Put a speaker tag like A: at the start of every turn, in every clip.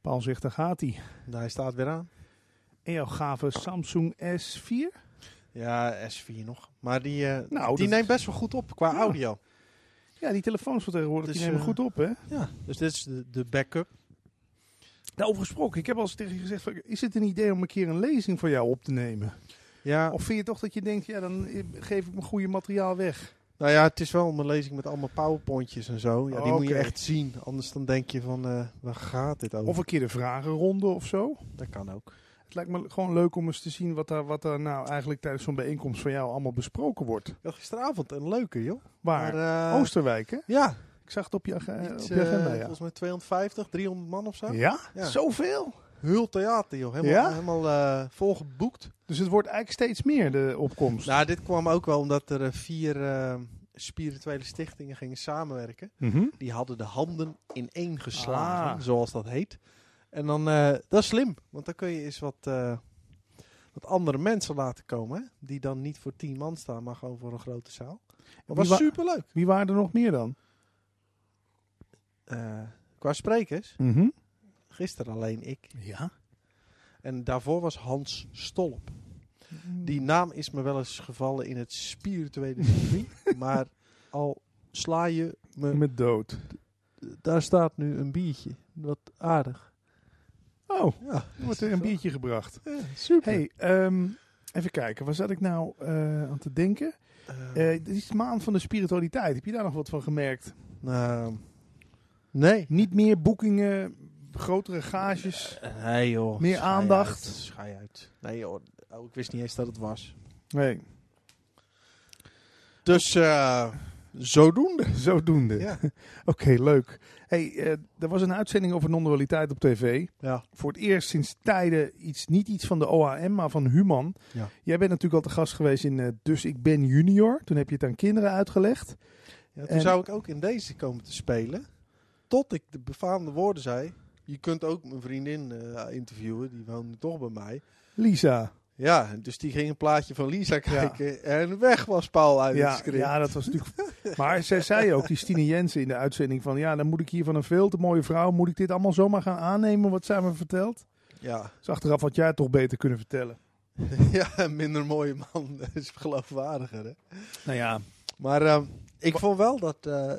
A: Paul zegt, daar gaat hij.
B: Hij staat weer aan.
A: En jouw gave Samsung S4?
B: Ja, S4 nog. Maar die
A: Nou, dat-
B: neemt best wel goed op qua
A: Ja.
B: audio.
A: Ja, die telefoons van tegenwoordig
B: Dus,
A: die nemen goed op, hè?
B: Ja, dus dit is de backup.
A: Daarover gesproken, ik heb al eens tegen je gezegd, van, is het een idee om een keer een lezing van jou op te nemen?
B: Ja,
A: Of vind je toch dat je denkt, ja, dan geef ik mijn goede materiaal weg?
B: nou ja, het is wel een lezing met allemaal powerpointjes en zo. Ja, die moet je
A: Oké.
B: echt zien. Anders dan denk je van, waar gaat dit over?
A: Of een keer de vragenronde of zo?
B: Dat kan ook.
A: Het lijkt me gewoon leuk om eens te zien wat daar nou eigenlijk tijdens zo'n bijeenkomst van jou allemaal besproken wordt.
B: Ik had gisteravond een leuke, joh.
A: Waar?
B: Maar,
A: Oosterwijk, hè?
B: Ja,
A: Ik zag het op je
B: iets,
A: agenda, ja.
B: volgens mij 250, 300 man of zo.
A: Ja?
B: Ja.
A: Zoveel?
B: Heel theater, joh.
A: Ja?
B: Helemaal volgeboekt.
A: Dus het wordt eigenlijk steeds meer, de opkomst.
B: Nou, dit kwam ook wel omdat er 4 spirituele stichtingen gingen samenwerken.
A: Mhm.
B: Die hadden de handen ineen geslagen,
A: Ah.
B: zoals dat heet. En dan, dat is slim, want dan kun je eens wat andere mensen laten komen. Hè? Die dan niet voor 10 man staan, maar gewoon voor een grote zaal. Dat was superleuk.
A: Wie waren er nog meer dan?
B: Qua sprekers,
A: Mhm.
B: gisteren alleen ik.
A: Ja.
B: En daarvoor was Hans Stolp. Die naam is me wel eens gevallen in het spirituele circuit. Maar al sla je me...
A: Met dood.
B: Daar staat nu een biertje. Wat aardig.
A: Oh,
B: Ja,
A: er wordt er een biertje gebracht.
B: Ja, super.
A: Hey, even kijken. Waar zat ik nou aan te denken? Dit is de maand van de spiritualiteit. Heb je daar nog wat van gemerkt?
B: Nee.
A: Niet meer boekingen, grotere gages.
B: Nee joh.
A: Meer
B: Schei
A: aandacht.
B: uit, schei uit. Nee joh. Oh, ik wist niet eens dat het was.
A: Nee,
B: Dus zodoende.
A: zodoende.
B: Ja.
A: Oké, leuk. Hey, er was een uitzending over non-dualiteit op tv.
B: Ja.
A: Voor het eerst sinds tijden niet iets van de OAM, maar van Human.
B: Ja.
A: Jij bent natuurlijk al te gast geweest in Dus ik ben junior. Toen heb je het aan kinderen uitgelegd.
B: Ja, toen
A: En-
B: zou ik ook in deze komen te spelen. Tot ik de befaamde woorden zei. Je kunt ook mijn vriendin interviewen. Die woonde toch bij mij.
A: Lisa.
B: Ja, dus die ging een plaatje van Lisa kijken. En weg was Paul uit het
A: Ja,
B: script.
A: ja, dat was natuurlijk... Maar zij zei ook, die Stine Jensen in de uitzending van... Ja, dan moet ik hier van een veel te mooie vrouw... Moet ik dit allemaal zomaar gaan aannemen wat zij me vertelt?
B: Ja.
A: Dus achteraf had jij het toch beter kunnen vertellen.
B: Ja, een minder mooie man is geloofwaardiger. Hè?
A: Nou ja,
B: Maar ik vond wel dat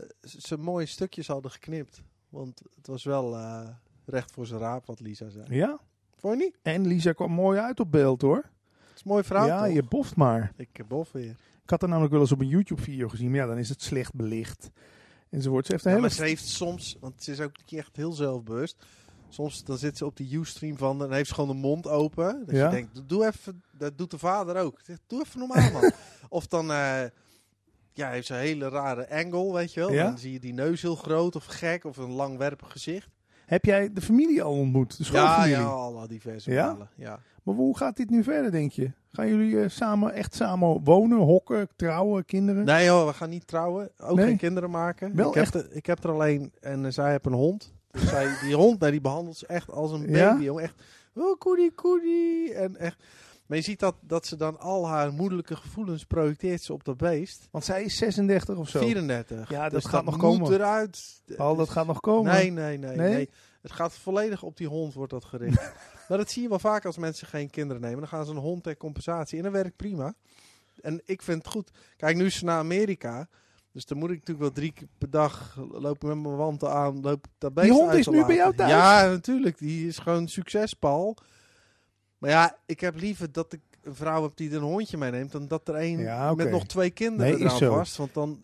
B: ze mooie stukjes hadden geknipt. Want het was wel recht voor zijn raap wat Lisa zei.
A: ja.
B: Vond je niet?
A: En Lisa kwam mooi uit op beeld, hoor.
B: Het is een mooie vrouw,
A: ja,
B: toch?
A: je boft maar.
B: Ik bof weer.
A: Ik had haar namelijk wel eens op een YouTube-video gezien. Maar ja, dan is het slecht belicht. Enzovoort. Ze heeft een
B: Ja,
A: hele...
B: maar ze heeft soms, want ze is ook niet echt heel zelfbewust. Soms dan zit ze op die Ustream van en heeft ze gewoon de mond open. Dat
A: Ja.
B: je denkt, doe even, dat doet de vader ook. Zegt, doe even normaal, man. Of dan heeft ze een hele rare angle, weet je wel.
A: Ja?
B: Dan zie je die neus heel groot of gek of een langwerpig gezicht.
A: Heb jij de familie al ontmoet? De
B: Ja,
A: schoolfamilie?
B: ja, alle diverse
A: Ja?
B: verhalen. Ja.
A: Maar hoe gaat dit nu verder, denk je? Gaan jullie echt samen wonen, hokken, trouwen, kinderen?
B: Nee joh, we gaan niet trouwen. Ook
A: Nee?
B: geen kinderen maken.
A: Wel
B: Ik heb er alleen en zij heeft een hond. Dus die hond, die behandelt ze echt als een baby.
A: Ja?
B: Jongen. Echt, oh koedie. En echt. Maar je ziet dat ze dan al haar moederlijke gevoelens projecteert ze op dat beest.
A: Want zij is 36 of zo.
B: 34.
A: Ja, dat
B: Dus
A: gaat nog
B: moet
A: komen.
B: eruit.
A: Paul, dat gaat nog komen.
B: Nee. Het gaat volledig op die hond wordt dat gericht. Maar dat zie je wel vaak als mensen geen kinderen nemen. Dan gaan ze een hond ter compensatie. En dat werkt prima. En ik vind het goed. Kijk, nu is ze naar Amerika. Dus dan moet ik natuurlijk wel 3 keer per dag lopen met mijn wanten aan. Loop dat beest
A: Die hond
B: uit
A: is
B: te
A: nu bij
B: laten.
A: jou thuis?
B: Ja, natuurlijk. Die is gewoon succes, Paul. Maar ja, ik heb liever dat ik een vrouw heb die er een hondje meeneemt. Dan dat er een
A: Ja, oké.
B: met nog 2 kinderen
A: Nee, is
B: eraan
A: zo.
B: vast. Want dan,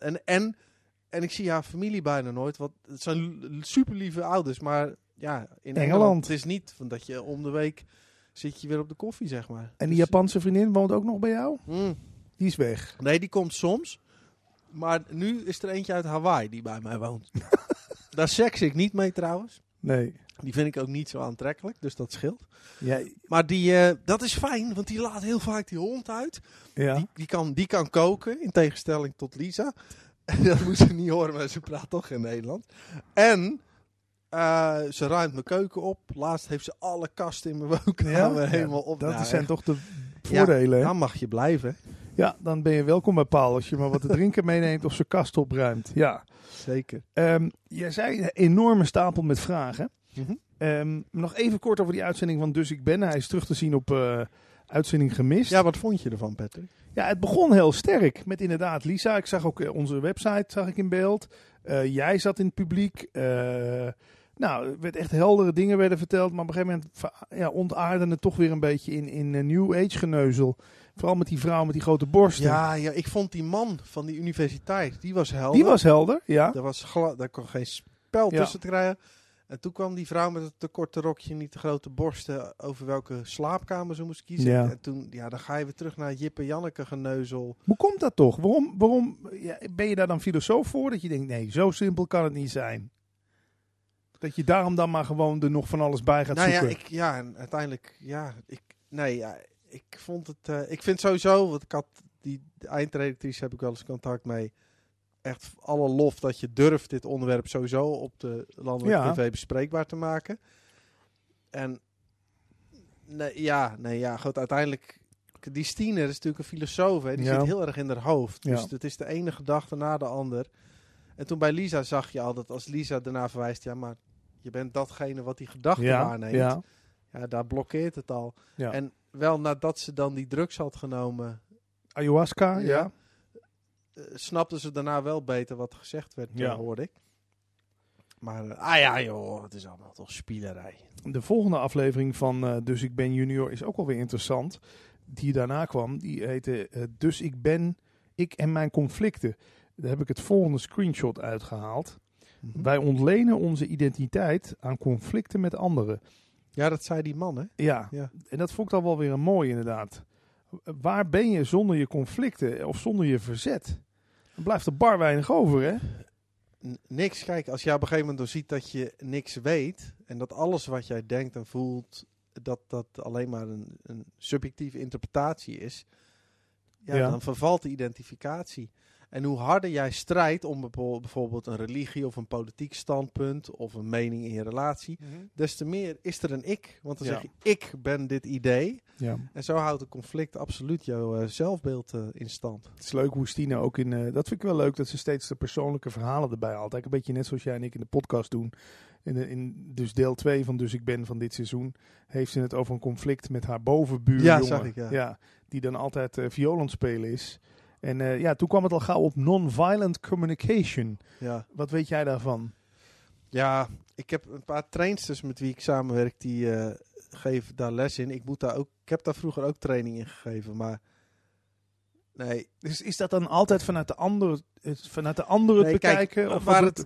B: en ik zie haar familie bijna nooit. Want het zijn super lieve ouders. Maar ja, in Engeland. Het is niet van dat je om de week zit je weer op de koffie, zeg maar.
A: En die
B: Dus-
A: Japanse vriendin woont ook nog bij jou? Die is weg.
B: Nee, die komt soms. Maar nu is er eentje uit Hawaii die bij mij woont. Daar seks ik niet mee trouwens.
A: Nee.
B: Die vind ik ook niet zo aantrekkelijk, dus dat scheelt.
A: Jij,
B: Maar dat is fijn, want die laat heel vaak die hond uit.
A: ja.
B: Die kan koken, in tegenstelling tot Lisa. Dat moet ze niet horen, maar ze praat toch in Nederland. En ze ruimt mijn keuken op. Laatst heeft ze alle kasten in mijn woonkamer helemaal op.
A: Dat
B: Nou,
A: zijn
B: echt.
A: toch de voordelen, hè?
B: Dan mag je blijven.
A: Ja, dan ben je welkom bij Paul als je maar wat te drinken meeneemt of zijn kast opruimt. Ja.
B: Zeker.
A: Jij zei een enorme stapel met vragen. Nog even kort over die uitzending van Dus Ik Ben. Hij is terug te zien op uitzending Gemist.
B: Ja, wat vond je ervan, Patrick?
A: Ja, het begon heel sterk met inderdaad Lisa. Ik zag ook onze website in beeld. Jij zat in het publiek. Er werd echt heldere dingen werden verteld. Maar op een gegeven moment ontaarde het toch weer een beetje in New Age geneuzel. Vooral met die vrouw met die grote borsten.
B: Ja, ik vond die man van die universiteit, die was helder.
A: Die was helder, ja.
B: Daar kon geen spel tussen te krijgen. En toen kwam die vrouw met het te korte rokje en niet te grote borsten over welke slaapkamer ze moest kiezen.
A: Ja.
B: En toen, dan ga je weer terug naar Jip en Janneke geneuzel.
A: Hoe komt dat toch? Waarom ben je daar dan filosoof voor? Dat je denkt, nee, zo simpel kan het niet zijn. Dat je daarom dan maar gewoon er nog van alles bij gaat zoeken.
B: En uiteindelijk, ik vond het, ik vind sowieso, want ik had de eindredactrice heb ik wel eens contact mee. Echt alle lof dat je durft dit onderwerp sowieso op de landelijke tv bespreekbaar te maken. En goed, uiteindelijk, die Stiner is natuurlijk een filosoof, hè, die zit heel erg in haar hoofd. Dus het is de ene gedachte na de ander. En toen bij Lisa zag je al dat als Lisa daarna verwijst, ja, maar je bent datgene wat die gedachte waarneemt. Ja, daar blokkeert het al. Ja. En wel nadat ze dan die drugs had genomen,
A: ayahuasca,
B: snapten ze daarna wel beter wat gezegd werd, hoorde ik. Maar, het is allemaal toch spielerij.
A: De volgende aflevering van Dus Ik Ben Junior is ook alweer interessant. Die daarna kwam, die heette Dus Ik Ben, Ik en Mijn Conflicten. Daar heb ik het volgende screenshot uitgehaald. Mm-hmm. Wij ontlenen onze identiteit aan conflicten met anderen.
B: Ja, dat zei die man, hè?
A: Ja. En dat vond ik dan wel weer een mooi inderdaad. Waar ben je zonder je conflicten of zonder je verzet? Dan blijft er bar weinig over, hè?
B: Niks. Kijk, als je op een gegeven moment ziet dat je niks weet en dat alles wat jij denkt en voelt, dat alleen maar een subjectieve interpretatie is, dan vervalt de identificatie. En hoe harder jij strijdt om bijvoorbeeld een religie of een politiek standpunt of een mening in je relatie, des te meer is er een ik. Want dan zeg je, ik ben dit idee. Ja. En zo houdt het conflict absoluut jouw zelfbeeld in stand.
A: Het is leuk hoe Stine ook dat vind ik wel leuk, dat ze steeds de persoonlijke verhalen erbij haalt. Een beetje net zoals jij en ik in de podcast doen. Dus deel 2 van Dus Ik Ben van dit seizoen heeft ze het over een conflict met haar bovenbuurjongen.
B: Ja, zag ik,
A: die dan altijd viool aan het spelen is. En toen kwam het al gauw op non-violent communication. Ja. Wat weet jij daarvan?
B: Ja, ik heb een paar trainsters met wie ik samenwerk, die geven daar les in. Ik heb daar vroeger ook training in gegeven, maar nee.
A: Dus is dat dan altijd vanuit de andere het bekijken?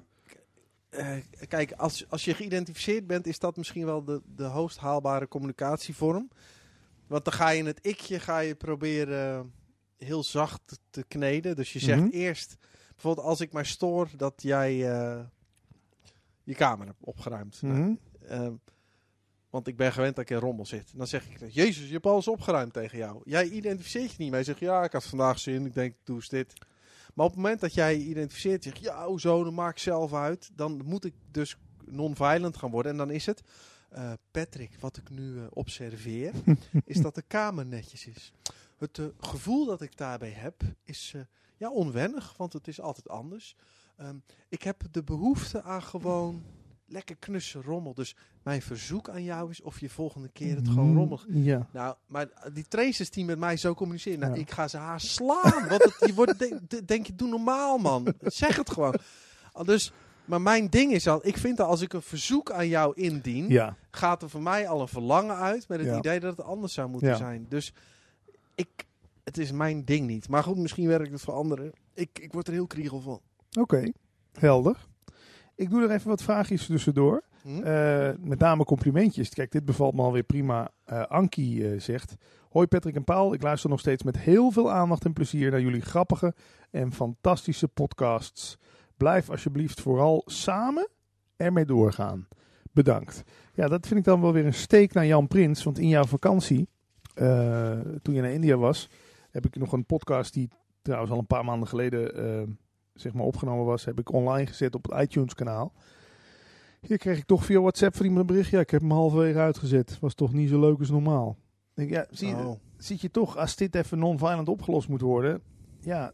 B: Kijk, als je geïdentificeerd bent, is dat misschien wel de hoogst haalbare communicatievorm. Want dan ga je het ikje proberen heel zacht te kneden. Dus je zegt eerst, bijvoorbeeld als ik mij stoor dat jij je kamer hebt opgeruimd. Want ik ben gewend dat ik in rommel zit. En dan zeg ik, Jezus, je hebt alles opgeruimd tegen jou. Jij identificeert je niet mee. Zeg ik had vandaag zin. Ik denk, doe eens dit. Maar op het moment dat jij je identificeert, zeg je, hoezo, dan maak ik zelf uit. Dan moet ik dus non-violent gaan worden. En dan is het, Patrick, wat ik nu observeer, is dat de kamer netjes is. Het gevoel dat ik daarbij heb is onwennig, want het is altijd anders. Ik heb de behoefte aan gewoon lekker knusse rommel. Dus mijn verzoek aan jou is of je volgende keer het gewoon rommelt. Ja. Nou, maar die trainers die met mij zo communiceren, ik ga ze haar slaan. Want denk je, doe normaal, man. Zeg het gewoon. Dus, maar mijn ding is al, ik vind dat als ik een verzoek aan jou indien, gaat er voor mij al een verlangen uit met het idee dat het anders zou moeten zijn. Dus het is mijn ding niet. Maar goed, misschien werkt het voor anderen. Ik word er heel kriegel van.
A: Oké, helder. Ik doe er even wat vraagjes tussendoor. Met name complimentjes. Kijk, dit bevalt me alweer prima. Ankie zegt: Hoi Patrick en Paul, ik luister nog steeds met heel veel aandacht en plezier naar jullie grappige en fantastische podcasts. Blijf alsjeblieft vooral samen ermee doorgaan. Bedankt. Ja, dat vind ik dan wel weer een steek naar Jan Prins. Want in jouw vakantie, toen je naar India was, heb ik nog een podcast die trouwens al een paar maanden geleden opgenomen was, heb ik online gezet op het iTunes kanaal. Hier kreeg ik toch via WhatsApp van iemand een bericht. Ja, ik heb hem halverwege uitgezet. Was toch niet zo leuk als normaal. Ik denk, zie je toch, als dit even non-violent opgelost moet worden. Ja,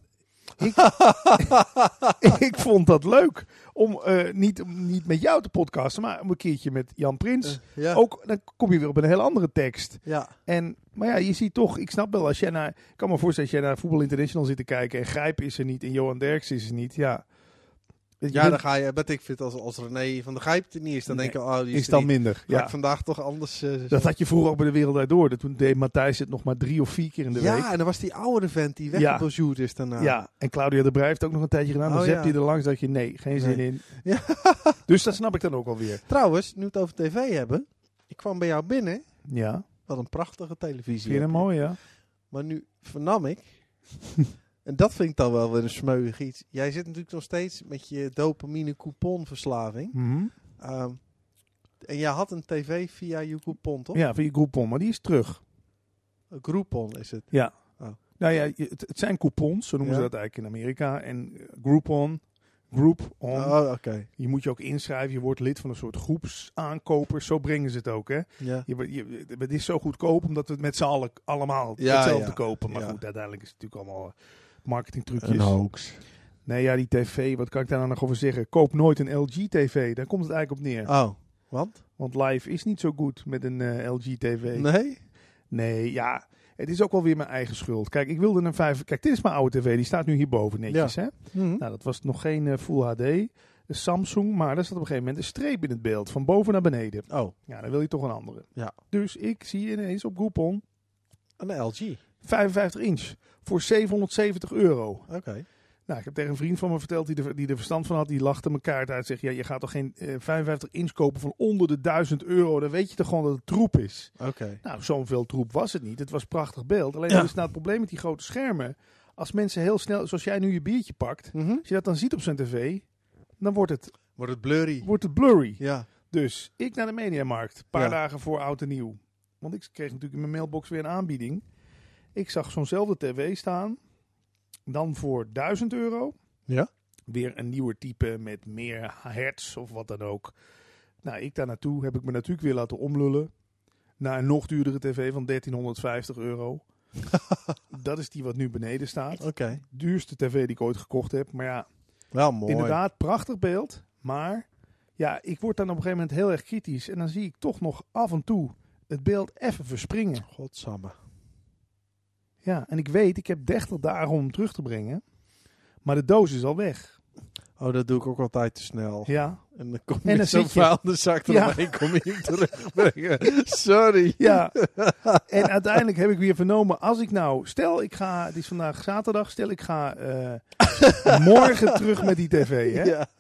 A: ik vond dat leuk om niet met jou te podcasten, maar een keertje met Jan Prins.
B: Ja.
A: Ook, dan kom je weer op een heel andere tekst.
B: Ja.
A: Maar ja, je ziet toch, ik snap wel, ik kan me voorstellen als jij naar Voetbal International zit te kijken en Grijp is er niet en Johan Derksen is er niet, ja.
B: Ja, dan ga je, ik vind als René van der Gijp er niet is, dan denk je, oh, die
A: is dan minder.
B: Ga
A: Ja.
B: ik vandaag toch anders...
A: Dat had je vroeger ook bij de Wereld Draait Door. Toen deed Matthijs het nog maar 3 of 4 keer in de week.
B: Ja, en dan was die oudere vent die weggebonjourd is daarna.
A: Ja, en Claudia de Brij heeft ook nog een tijdje gedaan. Dan zet hij er langs dat je, nee, geen zin in.
B: Ja.
A: Dus dat snap ik dan ook alweer.
B: Trouwens, nu we het over tv hebben. Ik kwam bij jou binnen.
A: Ja.
B: Wat een prachtige televisie.
A: Vind je dat mooi, ja?
B: Maar nu vernam ik... En dat vind ik dan wel weer een smeuig iets. Jij zit natuurlijk nog steeds met je dopamine couponverslaving.
A: Mm-hmm.
B: En jij had een tv via je coupon, toch?
A: Ja, via Groupon, maar die is terug.
B: Groupon is het.
A: Ja.
B: Oh.
A: Nou ja, het zijn coupons, zo noemen ze dat eigenlijk in Amerika. En Groupon.
B: Oh, oké.
A: Je moet je ook inschrijven, je wordt lid van een soort groepsaankopers. Zo brengen ze het ook, hè?
B: Ja.
A: Het is zo goedkoop omdat we het met z'n allen allemaal hetzelfde kopen. Maar goed, uiteindelijk is het natuurlijk allemaal marketingtrucjes.
B: Een hoax.
A: Nee, ja, die tv, wat kan ik daar nou nog over zeggen? Koop nooit een LG-tv, daar komt het eigenlijk op neer.
B: Oh, want?
A: Want live is niet zo goed met een LG-tv.
B: Nee?
A: Nee, ja, het is ook wel weer mijn eigen schuld. Kijk, ik wilde een 5... Kijk, dit is mijn oude tv, die staat nu hierboven netjes, hè?
B: Mm-hmm.
A: Nou, dat was nog geen Full HD, een Samsung, maar daar zat op een gegeven moment een streep in het beeld, van boven naar beneden.
B: Oh.
A: Ja, dan wil je toch een andere.
B: Ja.
A: Dus ik zie ineens op Groupon
B: Een LG.
A: 55 inch voor €770.
B: Oké.
A: Nou, ik heb tegen een vriend van me verteld die er verstand van had. Die lachte me kaart uit. Zegt, ja, je gaat toch geen 55 inch kopen van onder de €1000. Dan weet je toch gewoon dat het troep is.
B: Oké.
A: Nou, zoveel troep was het niet. Het was prachtig beeld. Alleen
B: Ja.
A: dat is nou het probleem met die grote schermen. Als mensen heel snel, zoals jij nu je biertje pakt.
B: Mm-hmm.
A: Als je dat dan ziet op zijn tv, dan wordt het
B: Wordt het blurry.
A: blurry.
B: Ja.
A: Dus ik naar de Mediamarkt. Een paar
B: Ja.
A: dagen voor oud en nieuw. Want ik kreeg natuurlijk in mijn mailbox weer een aanbieding. Ik zag zo'nzelfde tv staan. Dan voor €1000.
B: Ja.
A: Weer een nieuwer type met meer hertz of wat dan ook. Nou, ik daar naartoe heb ik me natuurlijk weer laten omlullen. Naar een nog duurdere tv van €1350. Dat is die wat nu beneden staat.
B: Oké.
A: Duurste tv die ik ooit gekocht heb. Maar ja,
B: Wel mooi.
A: inderdaad, prachtig beeld. Maar ja, ik word dan op een gegeven moment heel erg kritisch. En dan zie ik toch nog af en toe het beeld even verspringen.
B: Godsamme.
A: Ja, en ik weet, ik heb 30 dagen om hem terug te brengen. Maar de doos is al weg.
B: Oh, dat doe ik ook altijd te snel.
A: Ja.
B: En dan kom
A: En
B: je
A: dan
B: zo'n
A: zit je-
B: vuilniszak eromheen, kom je hem terugbrengen. Sorry.
A: Ja. En uiteindelijk heb ik weer vernomen, als ik nou, stel ik ga, het is vandaag zaterdag, stel ik ga morgen terug met die tv, hè?
B: Ja.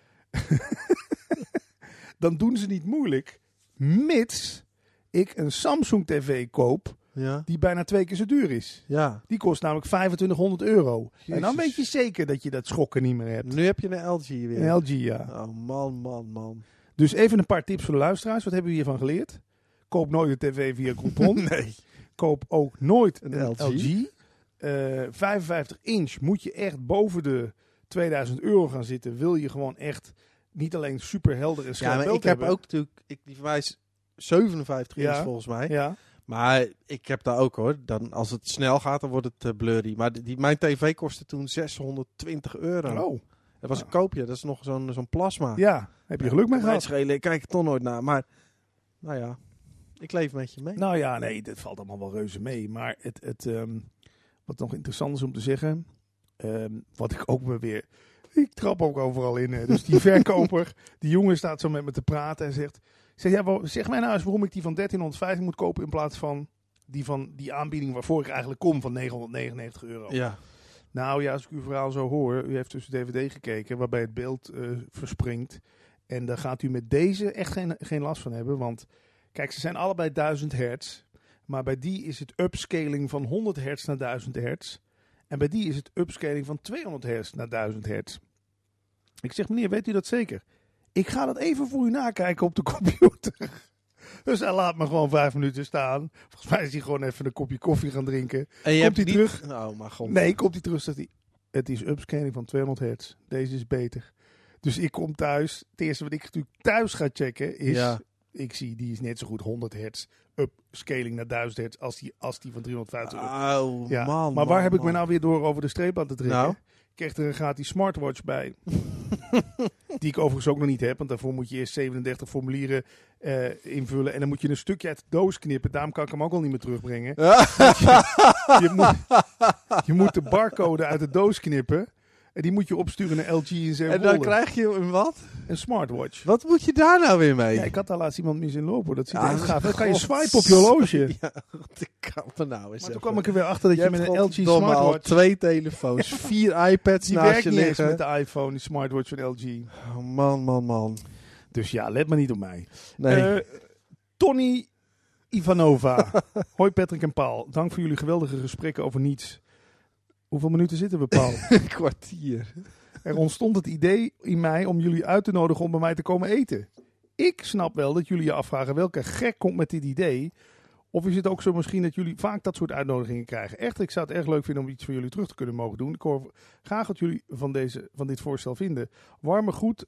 A: Dan doen ze niet moeilijk, mits ik een Samsung tv koop
B: Ja.
A: die bijna 2 keer zo duur is.
B: Ja.
A: Die kost namelijk €2500. En dan
B: Jezus.
A: weet je zeker dat je dat schokken niet meer hebt.
B: Nu heb je een LG weer.
A: Een LG, ja.
B: Oh, man.
A: Dus even een paar tips voor de luisteraars. Wat hebben we hiervan geleerd? Koop nooit een tv via Groupon.
B: Nee.
A: Koop ook nooit een
B: Een
A: LG. 55 inch moet je echt boven de €2000 gaan zitten. Wil je gewoon echt niet alleen super helder en scherp
B: Ja, maar
A: beeld
B: ik heb
A: hebben.
B: ook natuurlijk... Die van mij is 57 inch
A: Ja.
B: volgens mij.
A: Ja,
B: Maar ik heb daar ook hoor. Dan, als het snel gaat, dan wordt het blurry. Maar mijn tv kostte toen €620.
A: oh.
B: Dat was een koopje. Dat is nog zo'n plasma.
A: Ja, heb je geluk mee
B: Kan mij
A: gehad.
B: schelen. Ik kijk er toch nooit naar. Maar, nou ja. Ik leef met je mee.
A: Nou ja, nee, dat valt allemaal wel reuze mee. Maar wat nog interessant is om te zeggen, wat ik ook maar weer... Ik trap ook overal in. Hè. Dus die verkoper, die jongen staat zo met me te praten en zegt... Zeg mij nou eens waarom ik die van 1350 moet kopen in plaats van die aanbieding waarvoor ik eigenlijk kom van €999.
B: Ja.
A: Nou ja, als ik uw verhaal zo hoor, u heeft dus de DVD gekeken waarbij het beeld verspringt. En daar gaat u met deze echt geen last van hebben. Want kijk, ze zijn allebei 1000 hertz. Maar bij die is het upscaling van 100 hertz naar 1000 hertz. En bij die is het upscaling van 200 hertz naar 1000 hertz. Ik zeg, meneer, weet u dat zeker? Ik ga dat even voor u nakijken op de computer. Dus hij laat me gewoon 5 minuten staan. Volgens mij is hij gewoon even een kopje koffie gaan drinken.
B: En je
A: Komt
B: hebt
A: hij
B: niet...
A: terug?
B: Oh, maar god.
A: Nee, komt hij terug, zegt hij. Het is upscaling van 200 hertz. Deze is beter. Dus ik kom thuis. Het eerste wat ik natuurlijk thuis ga checken is...
B: Ja.
A: Ik zie, die is net zo goed 100 hertz upscaling naar 1000 hertz als die van 350 euro.
B: Oh,
A: Ja.
B: man.
A: Maar waar heb ik me
B: man.
A: nou weer door over de streep aan te trekken?
B: Nou?
A: kreeg er een gratis smartwatch bij. Die ik overigens ook nog niet heb. Want daarvoor moet je eerst 37 formulieren invullen. En dan moet je een stukje uit de doos knippen. Daarom kan ik hem ook al niet meer terugbrengen. Je moet de barcode uit de doos knippen. En die moet je opsturen naar LG in zijn
B: En dan krijg je een wat?
A: Een smartwatch.
B: Wat moet je daar nou weer mee?
A: Ja, ik had daar laatst iemand mee zien lopen. Dat ziet er echt gaaf. Dan kan je swipen op je horloge.
B: Ja, ik kan me nou eens
A: Maar toen kwam ik er weer achter dat je met een LG
B: smartwatch... al 2 telefoons, 4 iPads
A: die
B: naast
A: werkt
B: je
A: niet eens
B: liggen.
A: met de iPhone, die smartwatch van LG.
B: Oh, man.
A: Dus ja, let maar niet op mij.
B: Nee.
A: Tony Ivanova. Hoi Patrick en Paul. Dank voor jullie geweldige gesprekken over niets. Hoeveel minuten zitten we, Paul?
B: Een kwartier.
A: Er ontstond het idee in mij om jullie uit te nodigen om bij mij te komen eten. Ik snap wel dat jullie je afvragen welke gek komt met dit idee. Of is het ook zo misschien dat jullie vaak dat soort uitnodigingen krijgen? Echter, ik zou het erg leuk vinden om iets van jullie terug te kunnen mogen doen. Ik hoor graag wat jullie van dit voorstel vinden. Warme groet,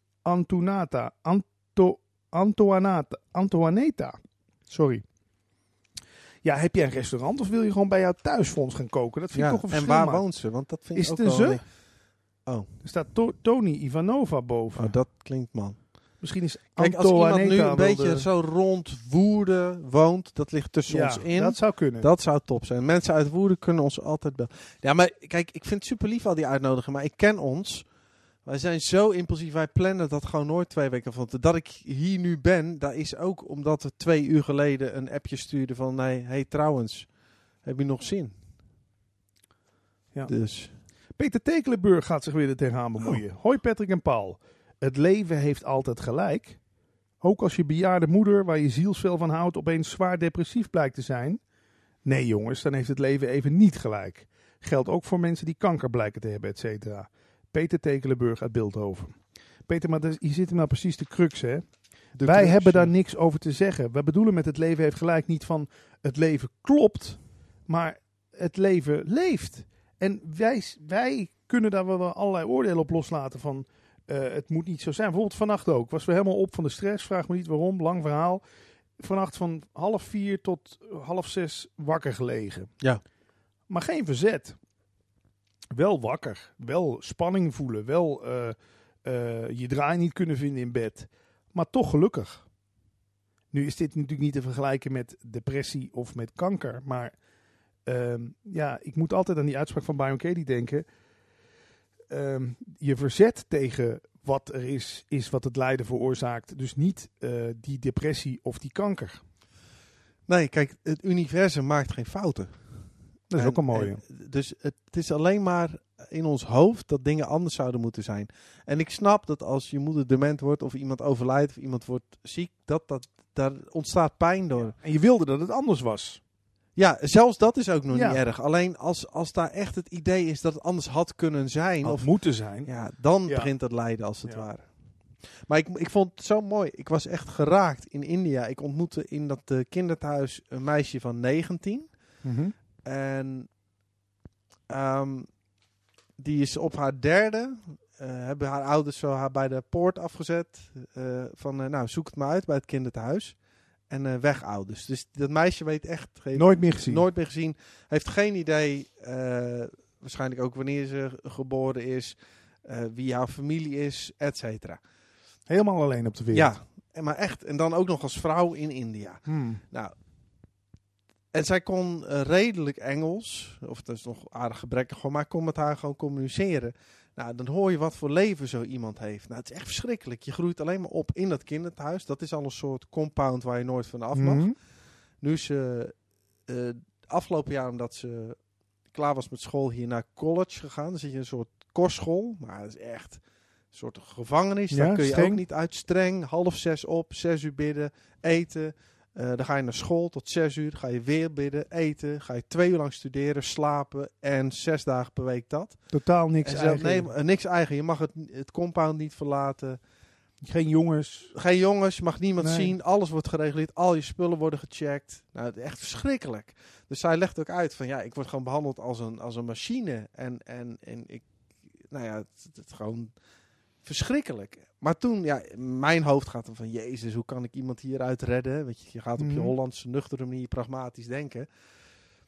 A: Antoineta. Sorry. Ja, heb jij een restaurant of wil je gewoon bij jou thuis voor ons gaan koken? Dat vind ik toch een verschil.
B: En waar
A: maken.
B: woont ze? Want dat vind
A: Is
B: ik
A: het
B: ook
A: een
B: wel...
A: ze?
B: Oh.
A: Er staat Tony Ivanova boven.
B: Oh, dat klinkt man.
A: Misschien is
B: Kijk, als iemand nu
A: Antoineta
B: een
A: wel
B: beetje zo rond Woerden woont, dat ligt tussen ons in.
A: dat zou kunnen.
B: Dat zou top zijn. Mensen uit Woerden kunnen ons altijd bellen. Ja, maar kijk, ik vind het super lief al die uitnodigingen, maar ik ken ons. Wij zijn zo impulsief, wij plannen dat gewoon nooit 2 weken van. Dat ik hier nu ben, dat is ook omdat we 2 uur geleden een appje stuurden van nee, hey trouwens, heb je nog zin?
A: Ja.
B: Dus.
A: Peter Tekelenburg gaat zich weer er tegenaan bemoeien. Hoi Patrick en Paul. Het leven heeft altijd gelijk. Ook als je bejaarde moeder, waar je zielsvel van houdt, opeens zwaar depressief blijkt te zijn. Nee jongens, dan heeft het leven even niet gelijk. Geldt ook voor mensen die kanker blijken te hebben, et cetera. Peter Tekelenburg uit Bilthoven. Peter, maar hier zit nou precies de crux, hè? Wij hebben daar niks over te zeggen. We bedoelen met het leven heeft gelijk niet van het leven klopt, maar het leven leeft. En wij kunnen daar wel allerlei oordelen op loslaten van het moet niet zo zijn. Bijvoorbeeld vannacht ook. Was we helemaal op van de stress. Vraag me niet waarom. Lang verhaal. Vannacht van 3:30 tot 5:30 wakker gelegen.
B: Ja.
A: Maar geen verzet. Wel wakker. Wel spanning voelen. Wel je draai niet kunnen vinden in bed. Maar toch gelukkig. Nu is dit natuurlijk niet te vergelijken met depressie of met kanker. Maar ik moet altijd aan die uitspraak van Byron Katie denken. Je verzet tegen wat er is wat het lijden veroorzaakt. Dus niet die depressie of die kanker.
B: Nee, kijk, het universum maakt geen fouten.
A: Dat is ook een mooie.
B: Dus het is alleen maar in ons hoofd dat dingen anders zouden moeten zijn. En ik snap dat als je moeder dement wordt of iemand overlijdt of iemand wordt ziek, daar ontstaat pijn door.
A: En je wilde dat het anders was.
B: Ja, zelfs dat is ook nog niet erg. Alleen als daar echt het idee is dat het anders had kunnen zijn.
A: Of moeten zijn.
B: Ja, dan begint het lijden als het ware. Maar ik vond het zo mooi. Ik was echt geraakt in India. Ik ontmoette in dat kinderthuis een meisje van 19.
A: Mm-hmm.
B: En die is op haar 3e. Hebben haar ouders zo haar bij de poort afgezet. Van zoek het maar uit bij het kinderthuis. En wegouders. Dus dat meisje weet echt...
A: Nooit meer gezien.
B: Nooit meer gezien. Heeft geen idee. Waarschijnlijk ook wanneer ze geboren is. Wie haar familie is. Et cetera.
A: Helemaal alleen op de wereld.
B: Ja, maar echt. En dan ook nog als vrouw in India. Nou... En zij kon redelijk Engels, of dat is nog aardig gebrekkig, maar kon met haar gewoon communiceren. Nou, dan hoor je wat voor leven zo iemand heeft. Nou, het is echt verschrikkelijk. Je groeit alleen maar op in dat kinderthuis. Dat is al een soort compound waar je nooit van af mag.
A: Mm-hmm.
B: Nu is ze afgelopen jaar, omdat ze klaar was met school, hier naar college gegaan. Dan zit je in een soort kostschool. Maar dat is echt een soort gevangenis. Daar kun je
A: streng.
B: ook niet uit. Streng, 5:30 op, 6 uur bidden, eten. Dan ga je naar school tot 6 uur. Ga je weer bidden, eten. Ga je 2 uur lang studeren, slapen. En 6 dagen per week dat.
A: Totaal niks eigen.
B: Nee, niks eigen. Je mag het compound niet verlaten.
A: Geen jongens.
B: Geen jongens, je mag niemand
A: Nee.
B: zien. Alles wordt gereguleerd. Al je spullen worden gecheckt. Nou, het is echt verschrikkelijk. Dus zij legt ook uit van ik word gewoon behandeld als een machine. En ik, het gewoon verschrikkelijk. Maar toen, mijn hoofd gaat dan van Jezus, hoe kan ik iemand hieruit redden? Weet je gaat op je Hollandse nuchtere manier pragmatisch denken.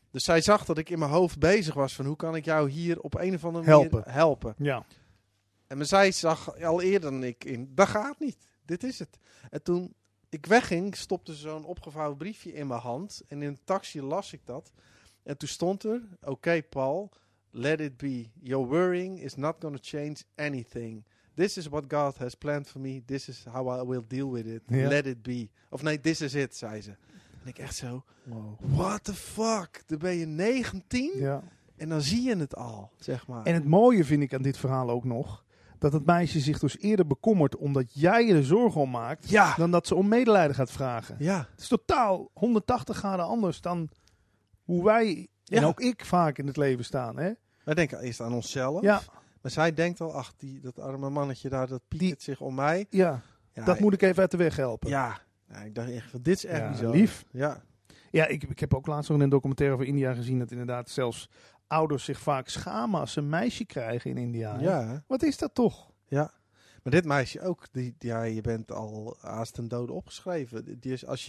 B: Dus zij zag dat ik in mijn hoofd bezig was van hoe kan ik jou hier op een of andere manier helpen.
A: Ja.
B: En zij zag al eerder dan ik in, dat gaat niet. Dit is het. En toen ik wegging, stopte ze zo'n opgevouwen briefje in mijn hand. En in de taxi las ik dat. En toen stond er, oké, Paul, let it be. Your worrying is not going to change anything. This is what God has planned for me. This is how I will deal with it.
A: Ja.
B: Let it be. Of nee, this is it, zei ze. En ik echt zo,
A: Wow.
B: what the fuck? Dan ben je 19
A: Ja.
B: en dan zie je het al, zeg maar.
A: En het mooie vind ik aan dit verhaal ook nog, dat het meisje zich dus eerder bekommert omdat jij je er zorgen om maakt,
B: Ja.
A: dan dat ze om medelijden gaat vragen.
B: Ja.
A: Het is totaal 180 graden anders dan hoe wij, en ook ik, vaak in het leven staan. Hè?
B: Wij denken eerst aan onszelf.
A: Ja,
B: Maar zij denkt al, ach, dat arme mannetje daar, dat piekert zich om mij.
A: ja,
B: Ja,
A: dat moet ik even uit de weg helpen.
B: Ja. Ja, ik dacht echt van, dit is echt
A: Ja,
B: bizar.
A: lief.
B: Ja.
A: Ja, ik heb ook laatst nog in een documentaire over India gezien dat inderdaad zelfs ouders zich vaak schamen als ze een meisje krijgen in India. Hè?
B: Ja.
A: Wat is dat toch?
B: Ja. Maar dit meisje ook, je bent al haast ten dode opgeschreven. Als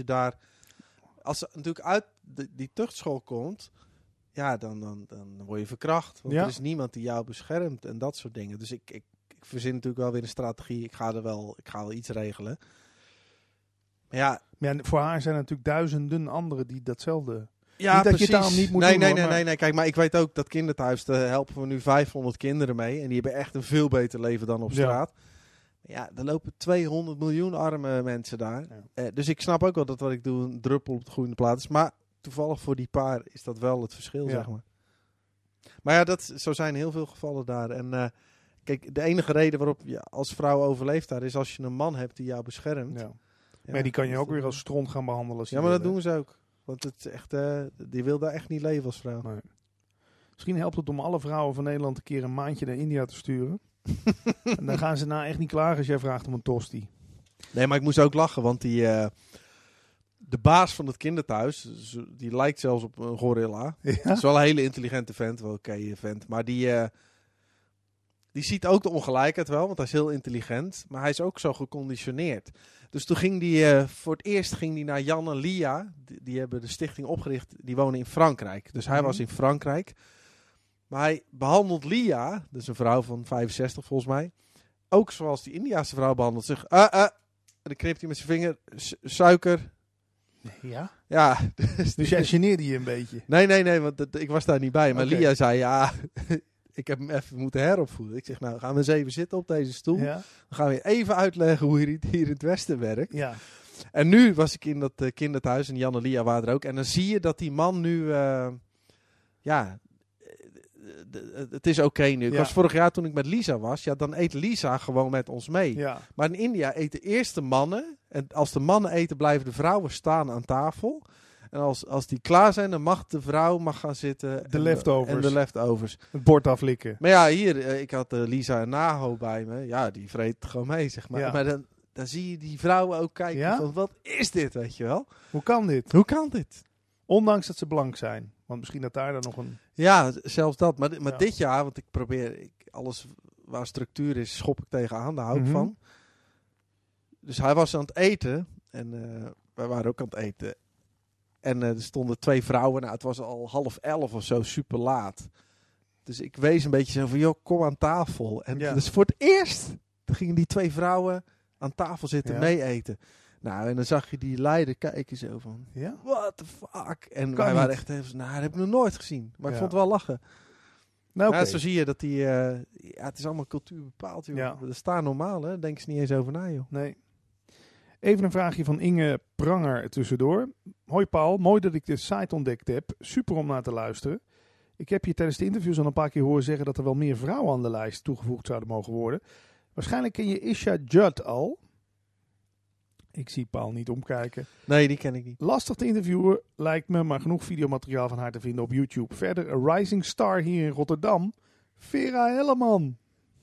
B: ze natuurlijk uit die tuchtschool komt, ja, dan word je verkracht. Want
A: Ja.
B: er is niemand die jou beschermt en dat soort dingen. Dus ik verzin natuurlijk wel weer een strategie. Ik ga wel iets regelen. Maar ja.
A: Ja, voor haar zijn er natuurlijk duizenden anderen die datzelfde...
B: Ja,
A: niet dat
B: precies.
A: je het daarom niet moet
B: nee,
A: doen.
B: nee,
A: hoor,
B: nee,
A: maar-
B: nee, nee. Kijk, maar ik weet ook dat kinderthuis, daar helpen we nu 500 kinderen mee. En die hebben echt een veel beter leven dan op
A: Ja.
B: straat. Ja, er lopen 200 miljoen arme mensen daar.
A: Ja.
B: Dus ik snap ook wel dat wat ik doe een druppel op de groeiende plaat is. Maar toevallig voor die paar is dat wel het verschil,
A: Ja.
B: zeg maar. Maar ja, zo zijn heel veel gevallen daar. En kijk, de enige reden waarop je als vrouw overleeft daar is als je een man hebt die jou beschermt.
A: Ja.
B: Ja,
A: Maar die kan je
B: dus
A: ook weer als stront gaan behandelen. Als
B: Ja, maar dat doen ze ook. Want het is echt, die wil daar echt niet leven als vrouw.
A: Nee. Misschien helpt het om alle vrouwen van Nederland een keer een maandje naar India te sturen. En dan gaan ze nou echt niet klagen als jij vraagt om een tosti.
B: Nee, maar ik moest ook lachen, want de baas van het kinderthuis, die lijkt zelfs op een gorilla.
A: Ja?
B: Het is wel een hele intelligente vent, wel oké vent. Maar die ziet ook de ongelijkheid wel, want hij is heel intelligent. Maar hij is ook zo geconditioneerd. Dus toen ging hij voor het eerst naar Jan en Lia. Die hebben de stichting opgericht, die wonen in Frankrijk. Dus hij
A: Mhm.
B: was in Frankrijk. Maar hij behandelt Lia, dus een vrouw van 65 volgens mij, ook zoals die Indiase vrouw behandelt. Zich, en dan knipt hij met zijn vinger, suiker.
A: Ja?
B: Ja.
A: Dus jij geneerde je een beetje.
B: Nee, want ik was daar niet bij. Maar
A: Oké.
B: Lia zei, ja, ik heb hem even moeten heropvoeden. Ik zeg, nou, gaan we eens even zitten op deze stoel.
A: Ja?
B: Dan gaan we even uitleggen hoe het hier in het Westen werkt.
A: Ja.
B: En nu was ik in dat kinderthuis en Jan en Lia waren er ook. En dan zie je dat die man nu, het is oké nu. Ik
A: Ja.
B: was vorig jaar toen ik met Lisa was, ja, dan eet Lisa gewoon met ons mee.
A: Ja.
B: Maar in India eten eerst de mannen. En als de mannen eten, blijven de vrouwen staan aan tafel. En als die klaar zijn, dan mag de vrouw gaan zitten.
A: leftovers.
B: En de leftovers.
A: Het bord aflikken.
B: Maar ja, hier, ik had Lisa en Naho bij me. Ja, die vreet gewoon mee, zeg maar.
A: Ja.
B: Maar dan zie je die vrouwen ook kijken
A: Ja?
B: van, wat is dit, weet je wel?
A: Hoe kan dit?
B: Hoe kan dit?
A: Ondanks dat ze blank zijn. Want misschien dat daar dan nog een...
B: Ja, zelfs dat. Maar
A: Ja.
B: dit jaar, want ik probeer, alles waar structuur is, schop ik tegenaan. Daar hou ik
A: Mhm.
B: van. Dus hij was aan het eten. En wij waren ook aan het eten. En er stonden 2 vrouwen. Nou, het was al 10:30 of zo, super laat. Dus ik wees een beetje zo van, joh, kom aan tafel. En
A: Ja.
B: dus voor het eerst gingen die 2 vrouwen aan tafel zitten,
A: Ja.
B: mee eten. Nou, en dan zag je die leider kijken zo van,
A: Ja?
B: what the fuck? En
A: Kan
B: wij
A: niet.
B: waren echt even zo, nou, dat heb ik nog nooit gezien. Maar ik
A: Ja.
B: vond het wel lachen.
A: Nou,
B: Ja,
A: oké.
B: zo zie je dat die, het is allemaal cultuur bepaald, joh.
A: Ja.
B: Dat staan normaal, hè. Daar denken ze niet eens over na, joh.
A: Nee. Even een vraagje van Inge Pranger tussendoor. Hoi Paul, mooi dat ik de site ontdekt heb. Super om naar te luisteren. Ik heb je tijdens de interviews al een paar keer horen zeggen dat er wel meer vrouwen aan de lijst toegevoegd zouden mogen worden. Waarschijnlijk ken je Isha Judd al. Ik zie Paul niet omkijken.
B: Nee, die ken ik niet.
A: Lastig te interviewen lijkt me, maar genoeg videomateriaal van haar te vinden op YouTube. Verder een rising star hier in Rotterdam. Vera Helleman.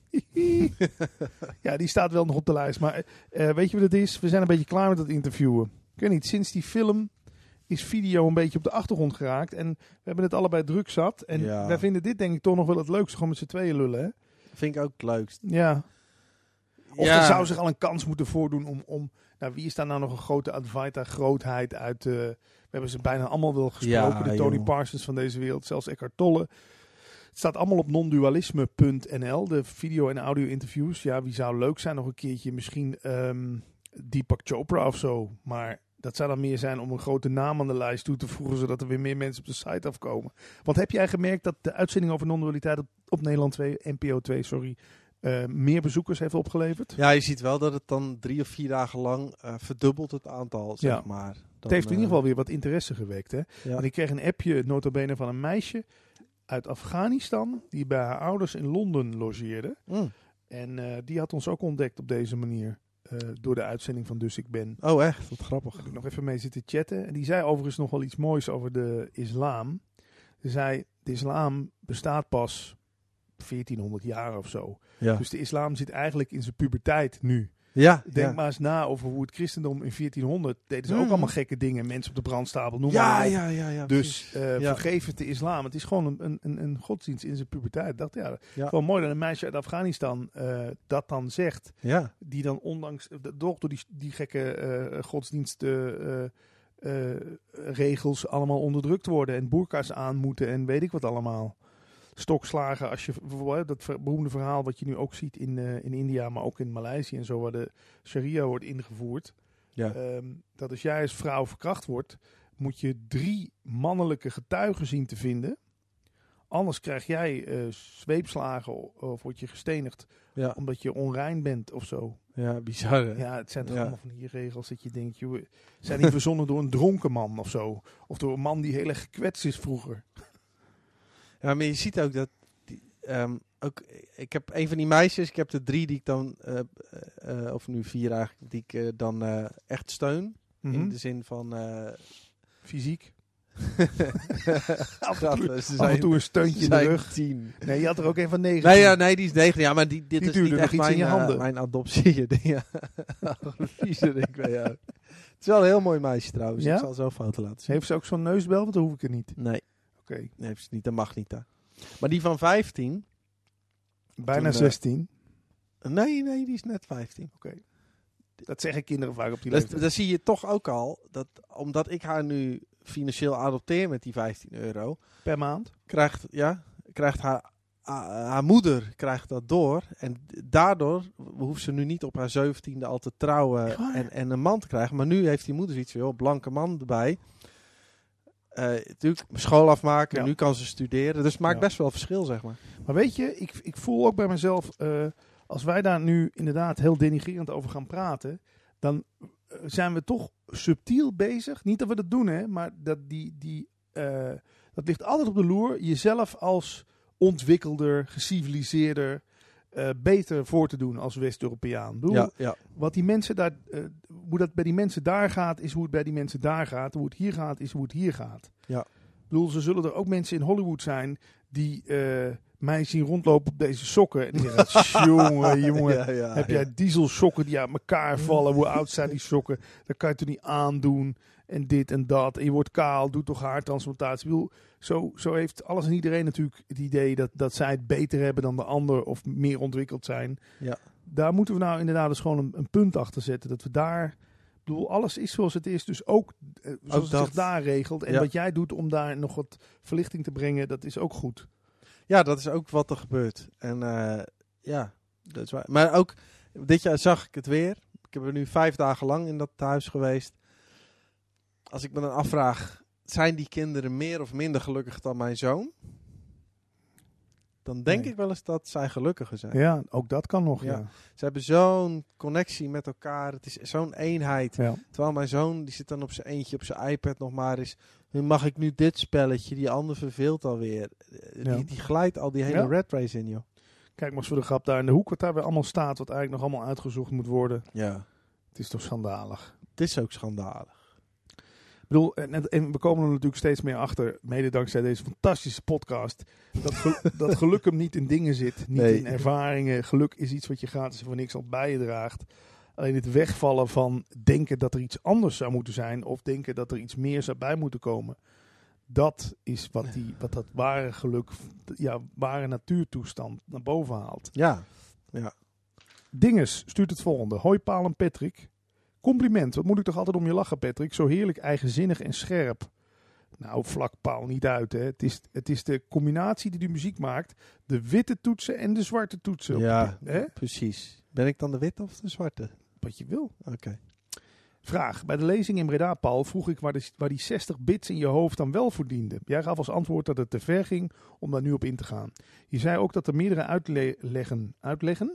A: Ja, die staat wel nog op de lijst. Maar weet je wat het is? We zijn een beetje klaar met het interviewen. Ik weet niet, sinds die film is video een beetje op de achtergrond geraakt. En we hebben het allebei druk zat. En
B: Ja.
A: wij vinden dit denk ik toch nog wel het leukste. Gewoon met z'n tweeën lullen, hè?
B: Vind ik ook het leukst.
A: Ja. Of er zou zich al een kans moeten voordoen om nou, wie is daar nou nog een grote Advaita-grootheid uit... we hebben ze bijna allemaal wel gesproken. De Tony Parsons van deze wereld, zelfs Eckhart Tolle. Het staat allemaal op nondualisme.nl, de video- en audio-interviews. Ja, wie zou leuk zijn nog een keertje? Misschien Deepak Chopra of zo. Maar dat zou dan meer zijn om een grote naam aan de lijst toe te voegen, zodat er weer meer mensen op de site afkomen. Want heb jij gemerkt dat de uitzending over non-dualiteit op Nederland 2, NPO 2, meer bezoekers heeft opgeleverd?
B: Ja, je ziet wel dat het dan 3 of 4 dagen lang verdubbelt het aantal, zeg maar. Dan,
A: het heeft in ieder geval weer wat interesse gewekt. Hè?
B: Ja.
A: Want ik kreeg een appje, nota bene, van een meisje uit Afghanistan, die bij haar ouders in Londen logeerde. En die had ons ook ontdekt op deze manier. Door de uitzending van Dus Ik Ben.
B: Oh echt? Wat grappig.
A: Daar heb ik nog even mee zitten chatten. En die zei overigens nog wel iets moois over de islam. Ze zei, de islam bestaat pas 1400 jaar of zo.
B: Ja.
A: Dus de islam zit eigenlijk in zijn puberteit nu.
B: Ja,
A: Denk maar eens na over hoe het christendom in 1400 deden ze ook allemaal gekke dingen. Mensen op de brandstapel, noem maar op.
B: Ja.
A: Dus vergeef het de islam. Het is gewoon een godsdienst in zijn puberteit. Ik dacht, gewoon mooi dat een meisje uit Afghanistan dat dan zegt.
B: Ja.
A: Die dan ondanks, door die gekke godsdienstregels allemaal onderdrukt worden. En boerka's aan moeten en weet ik wat allemaal. Stokslagen, als je dat beroemde verhaal wat je nu ook ziet in India, maar ook in Maleisië en zo, waar de sharia wordt ingevoerd.
B: Ja.
A: Dat als jij als vrouw verkracht wordt, moet je 3 mannelijke getuigen zien te vinden. Anders krijg jij zweepslagen of word je gestenigd omdat je onrein bent of zo.
B: Ja, bizar. Hè?
A: Ja, het zijn toch allemaal van die regels dat je denkt, joh, zijn die verzonnen door een dronken man of zo? Of door een man die heel erg gekwetst is vroeger?
B: Ja, maar je ziet ook dat... ook, ik heb een van die meisjes, ik heb er 3 die ik dan... of nu 4 eigenlijk, die ik dan echt steun.
A: Mm-hmm.
B: In de zin van...
A: fysiek?
B: af
A: en toe een steuntje in de rug.
B: 10.
A: Nee, je had er ook een van 9.
B: Nee, die is 9. Ja, maar dit is niet echt
A: iets in je handen.
B: Mijn adoptie. Ja. Het is wel een heel mooi meisje trouwens.
A: Ja?
B: Ik zal zo foto laten zien.
A: Heeft ze ook zo'n neusbel? Want dat hoef ik er niet.
B: Nee.
A: Oké.
B: Nee, heeft ze niet. Dat mag niet. Hè. Maar die van 15...
A: Bijna 16.
B: Nee, die is net 15.
A: Oké. Dat zeggen kinderen vaak op die leeftijd.
B: Dan zie je toch ook al, dat omdat ik haar nu financieel adopteer met die €15...
A: Per maand?
B: Krijgt haar moeder krijgt dat door. En daardoor hoeft ze nu niet op haar 17e al te trouwen en een man te krijgen. Maar nu heeft die moeder zoiets van, blanke man erbij. Natuurlijk school afmaken, nu kan ze studeren. Dus het maakt best wel verschil, zeg maar.
A: Maar weet je, ik voel ook bij mezelf, als wij daar nu inderdaad heel denigrerend over gaan praten, dan zijn we toch subtiel bezig. Niet dat we dat doen, hè, maar dat dat ligt altijd op de loer. Jezelf als ontwikkelder, geciviliseerder, beter voor te doen als West-Europeaan. Wat die mensen daar, hoe dat bij die mensen daar gaat, is hoe het bij die mensen daar gaat. Hoe het hier gaat, is hoe het hier gaat.
B: Ja.
A: Ik bedoel, ze zullen er ook mensen in Hollywood zijn die mij zien rondlopen op deze sokken. En die zeggen, jongen, heb jij dieselsokken die uit elkaar vallen? Hoe oud zijn die sokken? Dat kan je toch niet aandoen? En dit en dat. En je wordt kaal, doe toch haartransplantatie. Ik bedoel, zo heeft alles en iedereen natuurlijk het idee dat zij het beter hebben dan de ander of meer ontwikkeld zijn.
B: Ja.
A: Daar moeten we nou inderdaad dus gewoon een punt achter zetten. Dat we daar... Ik bedoel, alles is zoals het is. Dus ook zoals het zich daar regelt. En wat jij doet om daar nog wat verlichting te brengen, dat is ook goed.
B: Ja, dat is ook wat er gebeurt. En dat is waar. Maar ook dit jaar zag ik het weer. Ik heb er nu 5 dagen lang in dat huis geweest. Als ik me dan afvraag, zijn die kinderen meer of minder gelukkig dan mijn zoon? Dan denk ik wel eens dat zij gelukkiger zijn.
A: Ja, ook dat kan nog, ja.
B: Ze hebben zo'n connectie met elkaar. Het is zo'n eenheid.
A: Ja.
B: Terwijl mijn zoon, die zit dan op zijn eentje op zijn iPad nog maar eens. Mag ik nu dit spelletje? Die ander verveelt alweer. Die glijdt al die hele rat race in, joh. Kijk
A: maar eens voor de grap daar in de hoek wat daar weer allemaal staat. Wat eigenlijk nog allemaal uitgezocht moet worden.
B: Ja.
A: Het is toch schandalig.
B: Het is ook schandalig.
A: Ik bedoel, en we komen er natuurlijk steeds meer achter, mede dankzij deze fantastische podcast, dat geluk hem niet in dingen zit, niet in ervaringen. Geluk is iets wat je gratis voor niks al bij je draagt. Alleen het wegvallen van denken dat er iets anders zou moeten zijn, of denken dat er iets meer zou bij moeten komen, dat is wat dat ware geluk, ware natuurtoestand naar boven haalt.
B: Ja.
A: Dinges stuurt het volgende. Hoi Paul en Patrick. Compliment. Wat moet ik toch altijd om je lachen, Patrick? Zo heerlijk eigenzinnig en scherp. Nou, vlak Paul niet uit. Hè. Het is de combinatie die de muziek maakt. De witte toetsen en de zwarte toetsen.
B: Ja,
A: Hè?
B: precies. Ben ik dan de witte of de zwarte?
A: Wat je wil.
B: Oké.
A: Vraag. Bij de lezing in Breda, Paul, vroeg ik waar die 60 bits in je hoofd dan wel voor dienden. Jij gaf als antwoord dat het te ver ging om daar nu op in te gaan. Je zei ook dat er meerdere uitleggen... Uitleggen?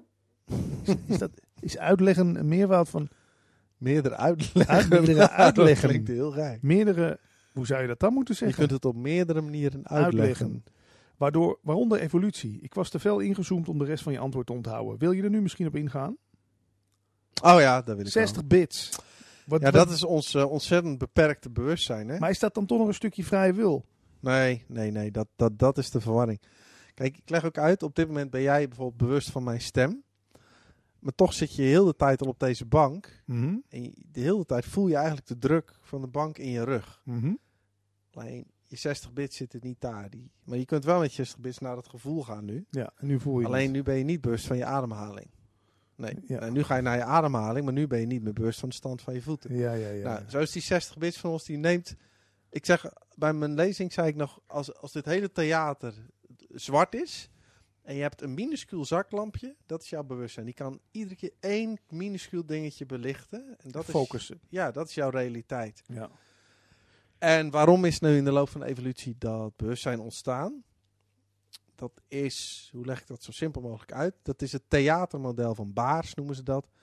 A: Is uitleggen een meervoud van...
B: Meerdere uitleggen.
A: Meerdere uitleggen.
B: Dat klinkt heel raar.
A: Meerdere... Hoe zou je dat dan moeten
B: Je
A: zeggen?
B: kunt het op meerdere manieren uitleggen.
A: Waaronder evolutie. Ik was te veel ingezoomd om de rest van je antwoord te onthouden. Wil je er nu misschien op ingaan?
B: Oh ja, daar wil ik
A: 60 bits.
B: Dat is ons ontzettend beperkte bewustzijn. Hè?
A: Maar is dat dan toch nog een stukje vrije wil?
B: Nee. Dat is de verwarring. Kijk, ik leg ook uit. Op dit moment ben jij bijvoorbeeld bewust van mijn stem. Maar toch zit je heel de tijd al op deze bank.
A: Mm-hmm.
B: En de hele tijd voel je eigenlijk de druk van de bank in je rug.
A: Mm-hmm.
B: Alleen je 60 bits zit het niet daar. Maar je kunt wel met 60 bits naar het gevoel gaan nu.
A: Ja, en nu voel je
B: Alleen
A: het.
B: nu ben je niet bewust van je ademhaling. Nee.
A: Ja.
B: Nou, nu ga je naar je ademhaling, maar nu ben je niet meer bewust van de stand van je voeten.
A: Ja.
B: Nou, zo is die 60 bits van ons, die neemt... Ik zeg, bij mijn lezing zei ik nog, als dit hele theater zwart is... en je hebt een minuscuul zaklampje, dat is jouw bewustzijn. Die kan iedere keer één minuscuul dingetje belichten. En dat
A: Focussen.
B: Dat is jouw realiteit.
A: Ja.
B: En waarom is nu in de loop van de evolutie dat bewustzijn ontstaan? Dat is, hoe leg ik dat zo simpel mogelijk uit? Dat is het theatermodel van Baars, noemen ze dat.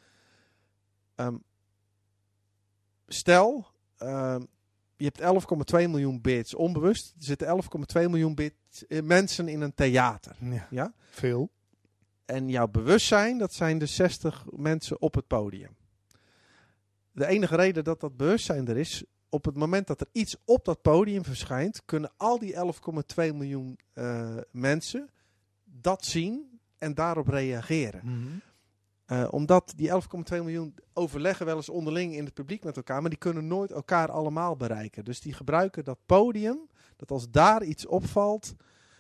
B: Stel, je hebt 11,2 miljoen bits onbewust. Er zitten 11,2 miljoen mensen in een theater. Ja?
A: Veel.
B: En jouw bewustzijn, dat zijn de 60 mensen op het podium. De enige reden dat dat bewustzijn er is... Op het moment dat er iets op dat podium verschijnt... kunnen al die 11,2 miljoen mensen dat zien en daarop reageren.
A: Mm-hmm.
B: Omdat die 11,2 miljoen overleggen wel eens onderling in het publiek met elkaar... maar die kunnen nooit elkaar allemaal bereiken. Dus die gebruiken dat podium... dat als daar iets opvalt...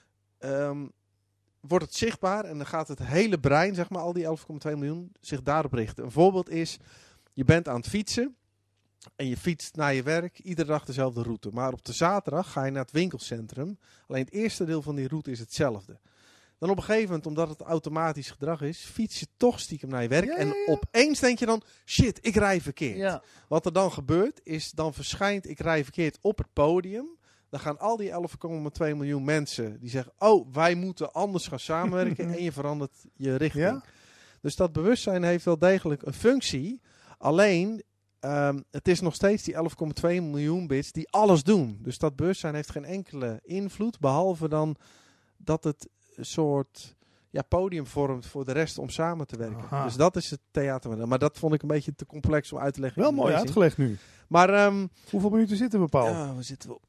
B: wordt het zichtbaar en dan gaat het hele brein, zeg maar al die 11,2 miljoen... zich daarop richten. Een voorbeeld is, je bent aan het fietsen... En je fietst naar je werk, iedere dag dezelfde route. Maar op de zaterdag ga je naar het winkelcentrum. Alleen het eerste deel van die route is hetzelfde. Dan op een gegeven moment, omdat het automatisch gedrag is... fiets je toch stiekem naar je werk.
A: Ja.
B: En opeens denk je dan, shit, ik rij verkeerd.
A: Ja.
B: Wat er dan gebeurt, is dan verschijnt ik rij verkeerd op het podium. Dan gaan al die 11,2 miljoen mensen die zeggen... oh, wij moeten anders gaan samenwerken. En je verandert je richting.
A: Ja?
B: Dus dat bewustzijn heeft wel degelijk een functie. Alleen... het is nog steeds die 11,2 miljoen bits die alles doen. Dus dat bewustzijn heeft geen enkele invloed. Behalve dan dat het een soort podium vormt voor de rest om samen te werken.
A: Aha.
B: Dus dat is het theatermodel. Maar dat vond ik een beetje te complex om uit te leggen.
A: Wel
B: in de
A: mooi
B: lezing.
A: uitgelegd nu.
B: Maar
A: Hoeveel minuten zitten we, Paul?
B: waar zitten we op?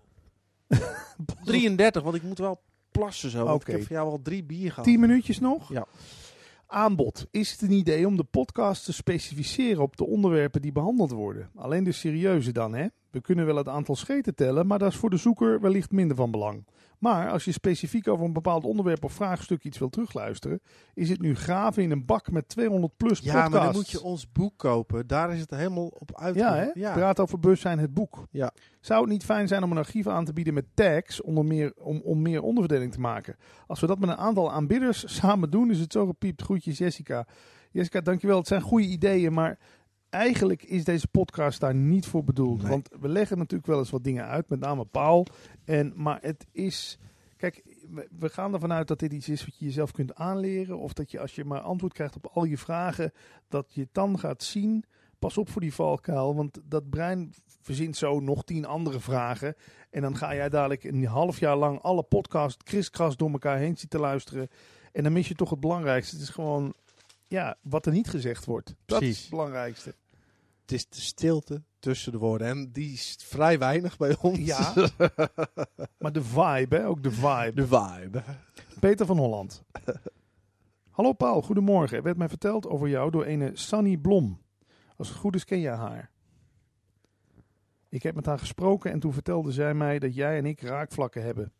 B: 33, want ik moet wel plassen zo. Want
A: Oké.
B: ik heb voor jou al 3 bier gehad.
A: 10 minuutjes nog?
B: Ja.
A: Aanbod. Is het een idee om de podcast te specificeren op de onderwerpen die behandeld worden? Alleen de serieuze dan, hè? We kunnen wel het aantal scheten tellen, maar dat is voor de zoeker wellicht minder van belang. Maar als je specifiek over een bepaald onderwerp of vraagstuk iets wil terugluisteren, is het nu graven in een bak met 200 plus podcasts.
B: Ja, maar dan moet je ons boek kopen. Daar is het helemaal op uit.
A: Ja, hè?
B: Ja.
A: Praat over bewustzijn, het boek.
B: Ja.
A: Zou het niet fijn zijn om een archief aan te bieden met tags om meer onderverdeling te maken? Als we dat met een aantal aanbidders samen doen, is het zo gepiept. Groetjes, Jessica. Jessica, dankjewel. Het zijn goede ideeën, maar eigenlijk is deze podcast daar niet voor bedoeld.
B: Nee.
A: Want we leggen natuurlijk wel eens wat dingen uit, met name Paul. Maar het is... Kijk, we gaan ervan uit dat dit iets is wat je jezelf kunt aanleren. Of dat je, als je maar antwoord krijgt op al je vragen, dat je het dan gaat zien. Pas op voor die valkuil, want dat brein verzint zo nog 10 andere vragen. En dan ga jij dadelijk een half jaar lang alle podcasts kriskras door elkaar heen zitten luisteren. En dan mis je toch het belangrijkste. Het is gewoon, wat er niet gezegd wordt. Dat
B: Precies.
A: is het belangrijkste.
B: Het is de stilte tussen de woorden. En die is vrij weinig bij ons.
A: Ja, maar de vibe, hè? Ook de vibe.
B: De vibe.
A: Peter van Holland. Hallo Paul, goedemorgen. Er werd mij verteld over jou door ene Sunny Blom. Als het goed is ken jij haar. Ik heb met haar gesproken en toen vertelde zij mij dat jij en ik raakvlakken hebben.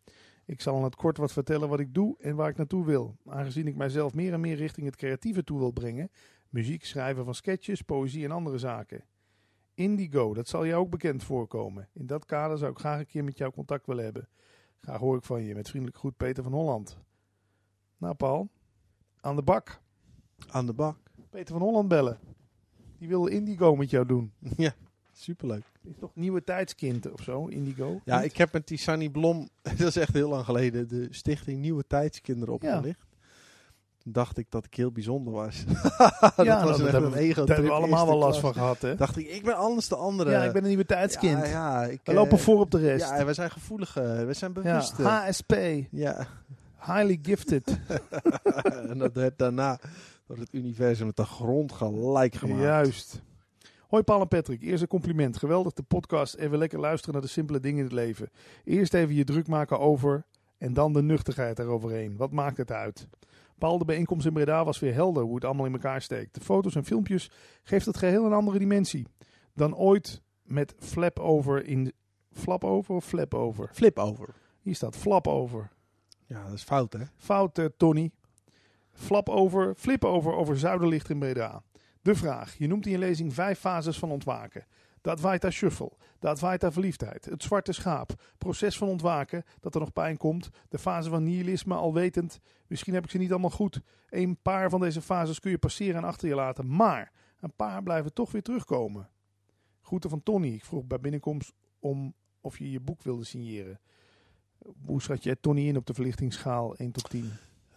A: Ik zal in het kort wat vertellen wat ik doe en waar ik naartoe wil. Aangezien ik mijzelf meer en meer richting het creatieve toe wil brengen. Muziek, schrijven van sketches, poëzie en andere zaken. Indigo, dat zal jou ook bekend voorkomen. In dat kader zou ik graag een keer met jou contact willen hebben. Graag hoor ik van je. Met vriendelijk groet Peter van Holland. Nou Paul, aan de bak.
B: Aan de bak.
A: Peter van Holland bellen. Die wil Indigo met jou doen.
B: Ja, superleuk.
A: Is toch nieuwe tijdskind of zo, Indigo?
B: Ja,
A: Niet?
B: ik heb met die Sunny Blom, dat is echt heel lang geleden, de stichting Nieuwe Tijdskinderen opgelicht. Toen dacht ik dat ik heel bijzonder was.
A: Dat hebben we allemaal wel last van gehad, hè?
B: Dacht ik ben anders de andere.
A: Ja, ik ben een nieuwe tijdskind.
B: We
A: we lopen voor op de rest.
B: Ja, we zijn gevoeliger, we zijn bewuster.
A: HSP.
B: Ja.
A: Highly gifted.
B: En dat werd daarna door het universum met de grond gelijk gemaakt.
A: Juist. Hoi Paul en Patrick, eerst een compliment. Geweldig de podcast. Even lekker luisteren naar de simpele dingen in het leven. Eerst even je druk maken over en dan de nuchterheid eroverheen. Wat maakt het uit? Paul, de bijeenkomst in Breda was weer helder hoe het allemaal in elkaar steekt. De foto's en filmpjes geeft het geheel een andere dimensie. Dan ooit met flap over in... Flap over of flap over?
B: Flip over.
A: Hier staat flap over.
B: Ja, dat is fout, hè?
A: Fout, Tony. Flap over, flip over Zuiderlicht in Breda. De vraag. Je noemt in je lezing 5 fases van ontwaken. De Advaita Shuffle, de Advaita Verliefdheid, het zwarte schaap, proces van ontwaken, dat er nog pijn komt, de fase van nihilisme, alwetend. Misschien heb ik ze niet allemaal goed. Een paar van deze fases kun je passeren en achter je laten, maar een paar blijven toch weer terugkomen. Groeten van Tony. Ik vroeg bij binnenkomst om of je je boek wilde signeren. Hoe schat jij Tony in op de verlichtingsschaal 1 tot 10?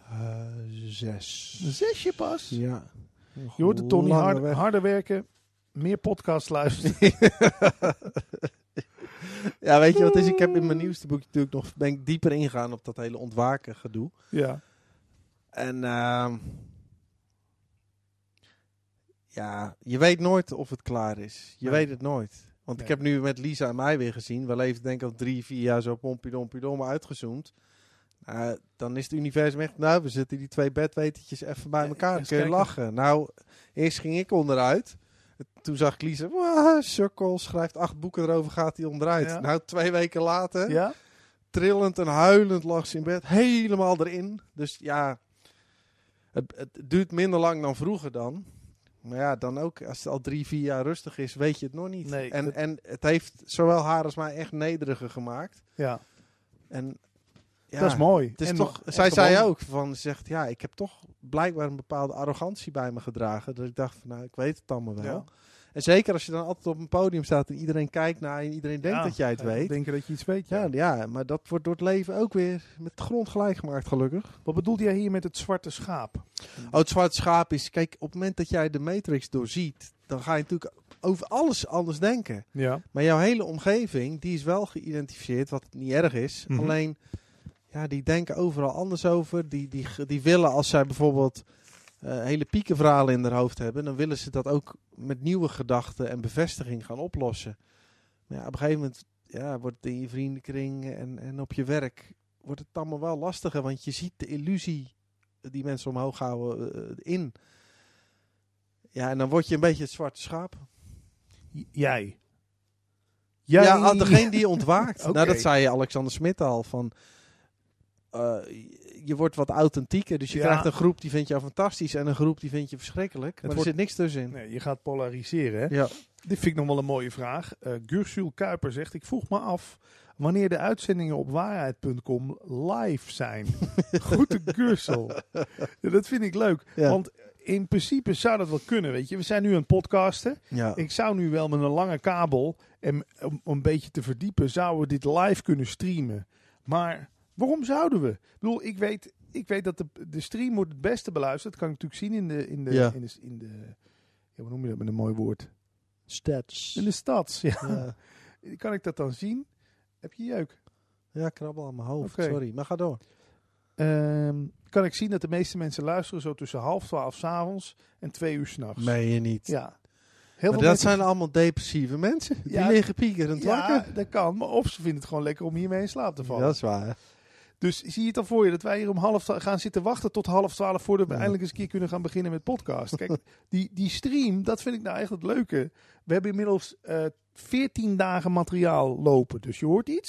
B: 6.
A: Een 6 pas?
B: Ja.
A: Je hoort de Tony harder werken, meer podcasts luisteren.
B: Ja, weet je wat is? Ik heb in mijn nieuwste boek natuurlijk nog ben ik dieper ingegaan op dat hele ontwaken gedoe.
A: Ja.
B: En ja, je weet nooit of het klaar is. Je weet het nooit. Want ik heb nu met Lisa en mij weer gezien. We leven denk ik al 3-4 jaar zo pompiedompiedomme uitgezoomd. Dan is het universum echt, we zitten die 2 bedwetertjes even bij elkaar. Dan kun je lachen. Nou, eerst ging ik onderuit. Toen zag ik Lisa, sukkel, schrijft 8 boeken erover, gaat hij onderuit.
A: Ja.
B: Nou, 2 weken later, trillend en huilend lag ze in bed, helemaal erin. Dus ja, het duurt minder lang dan vroeger dan. Maar ja, dan ook, als het al 3-4 jaar rustig is, weet je het nog niet.
A: Nee,
B: en het heeft zowel haar als mij echt nederiger gemaakt.
A: Ja.
B: En ja,
A: dat is mooi.
B: Het is
A: en
B: toch, zij zei ook, zegt, ik heb toch blijkbaar een bepaalde arrogantie bij me gedragen. Dat ik dacht van, ik weet het allemaal wel.
A: Ja.
B: En zeker als je dan altijd op een podium staat en iedereen kijkt naar je en iedereen denkt dat jij het weet.
A: Denken dat je iets weet.
B: Ja, maar dat wordt door het leven ook weer met de grond gelijk gemaakt, gelukkig.
A: Wat bedoelt jij hier met het zwarte schaap?
B: Het zwarte schaap is, kijk, op het moment dat jij de Matrix doorziet, dan ga je natuurlijk over alles anders denken.
A: Ja.
B: Maar jouw hele omgeving, die is wel geïdentificeerd, wat niet erg is.
A: Mm-hmm.
B: Alleen, die denken overal anders over. Die willen, als zij bijvoorbeeld hele piekenverhalen in hun hoofd hebben, dan willen ze dat ook met nieuwe gedachten en bevestiging gaan oplossen. Maar op een gegeven moment wordt het in je vriendenkring en op je werk wordt het allemaal wel lastiger, want je ziet de illusie die mensen omhoog houden in. Ja, en dan word je een beetje het zwarte schaap.
A: Jij.
B: Ja, degene die ontwaakt.
A: Okay.
B: Nou, dat zei Alexander Smit al, van je wordt wat authentieker, dus je krijgt een groep die vindt jou fantastisch en een groep die vindt je verschrikkelijk. Maar er zit niks tussenin.
A: Nee, je gaat polariseren, hè?
B: Ja.
A: Dit vind ik nog wel een mooie vraag. Gursul Kuiper zegt, ik vroeg me af wanneer de uitzendingen op waarheid.com live zijn. Groete Gursul. Ja, dat vind ik leuk, want in principe zou dat wel kunnen, weet je. We zijn nu aan het podcasten. Ja. Ik zou nu wel met een lange kabel en om een beetje te verdiepen, zouden we dit live kunnen streamen. Maar waarom zouden we? Ik bedoel, ik weet dat de stream wordt het beste beluisterd. Dat kan ik natuurlijk zien in de hoe noem je dat met een mooi woord?
B: Stats.
A: In de stats, ja. Kan ik dat dan zien? Heb je jeuk?
B: Ja, krabbel aan mijn hoofd. Okay. Sorry, maar ga door.
A: Kan ik zien dat de meeste mensen luisteren zo tussen 11:30 's avonds en 2 uur 's nachts.
B: Meen je niet?
A: Ja.
B: Maar dat zijn allemaal depressieve mensen. Die liggen piekerend wakker.
A: Ja, dat kan. Maar of ze vinden het gewoon lekker om hiermee in slaap te vallen.
B: Dat is waar.
A: Dus zie je het dan voor je dat wij hier om 11:30 gaan zitten wachten tot 11:30 voordat we eindelijk eens een keer kunnen gaan beginnen met podcast. Kijk, die stream, dat vind ik nou echt het leuke. We hebben inmiddels 14 dagen materiaal lopen. Dus je hoort iets.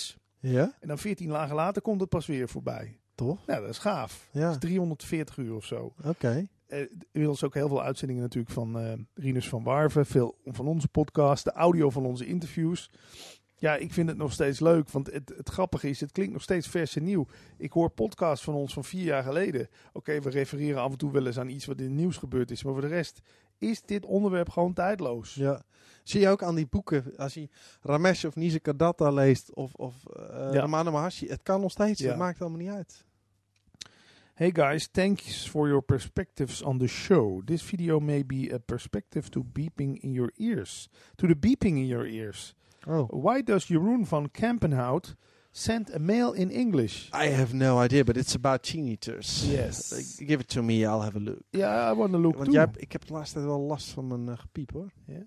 A: En dan 14 dagen later komt het pas weer voorbij.
B: Toch?
A: Nou, dat is gaaf.
B: Ja.
A: Dat is 340 uur of zo.
B: Oké.
A: Inmiddels ook heel veel uitzendingen natuurlijk van Rinus van Warven. Veel van onze podcast. De audio van onze interviews. Ja, ik vind het nog steeds leuk. Want het grappige is, het klinkt nog steeds vers en nieuw. Ik hoor podcasts van ons van 4 jaar geleden. Oké, we refereren af en toe wel eens aan iets wat in het nieuws gebeurd is. Maar voor de rest is dit onderwerp gewoon tijdloos.
B: Ja. Zie je ook aan die boeken, als je Ramesh of Nizika Datta leest of Ramana Maharshi. Het kan nog steeds, het maakt allemaal niet uit.
A: Hey guys, thanks for your perspectives on the show. This video may be a perspective to beeping in your ears. To the beeping in your ears.
B: Oh.
A: Why does Jeroen van Kampenhout send a mail in English?
B: I have no idea, but it's about tinnitus.
A: Yes.
B: Give it to me, I'll have a look.
A: Yeah, I want to look
B: Want
A: too.
B: ik heb de laatste tijd wel last van mijn gepiep, hoor.
A: Ja.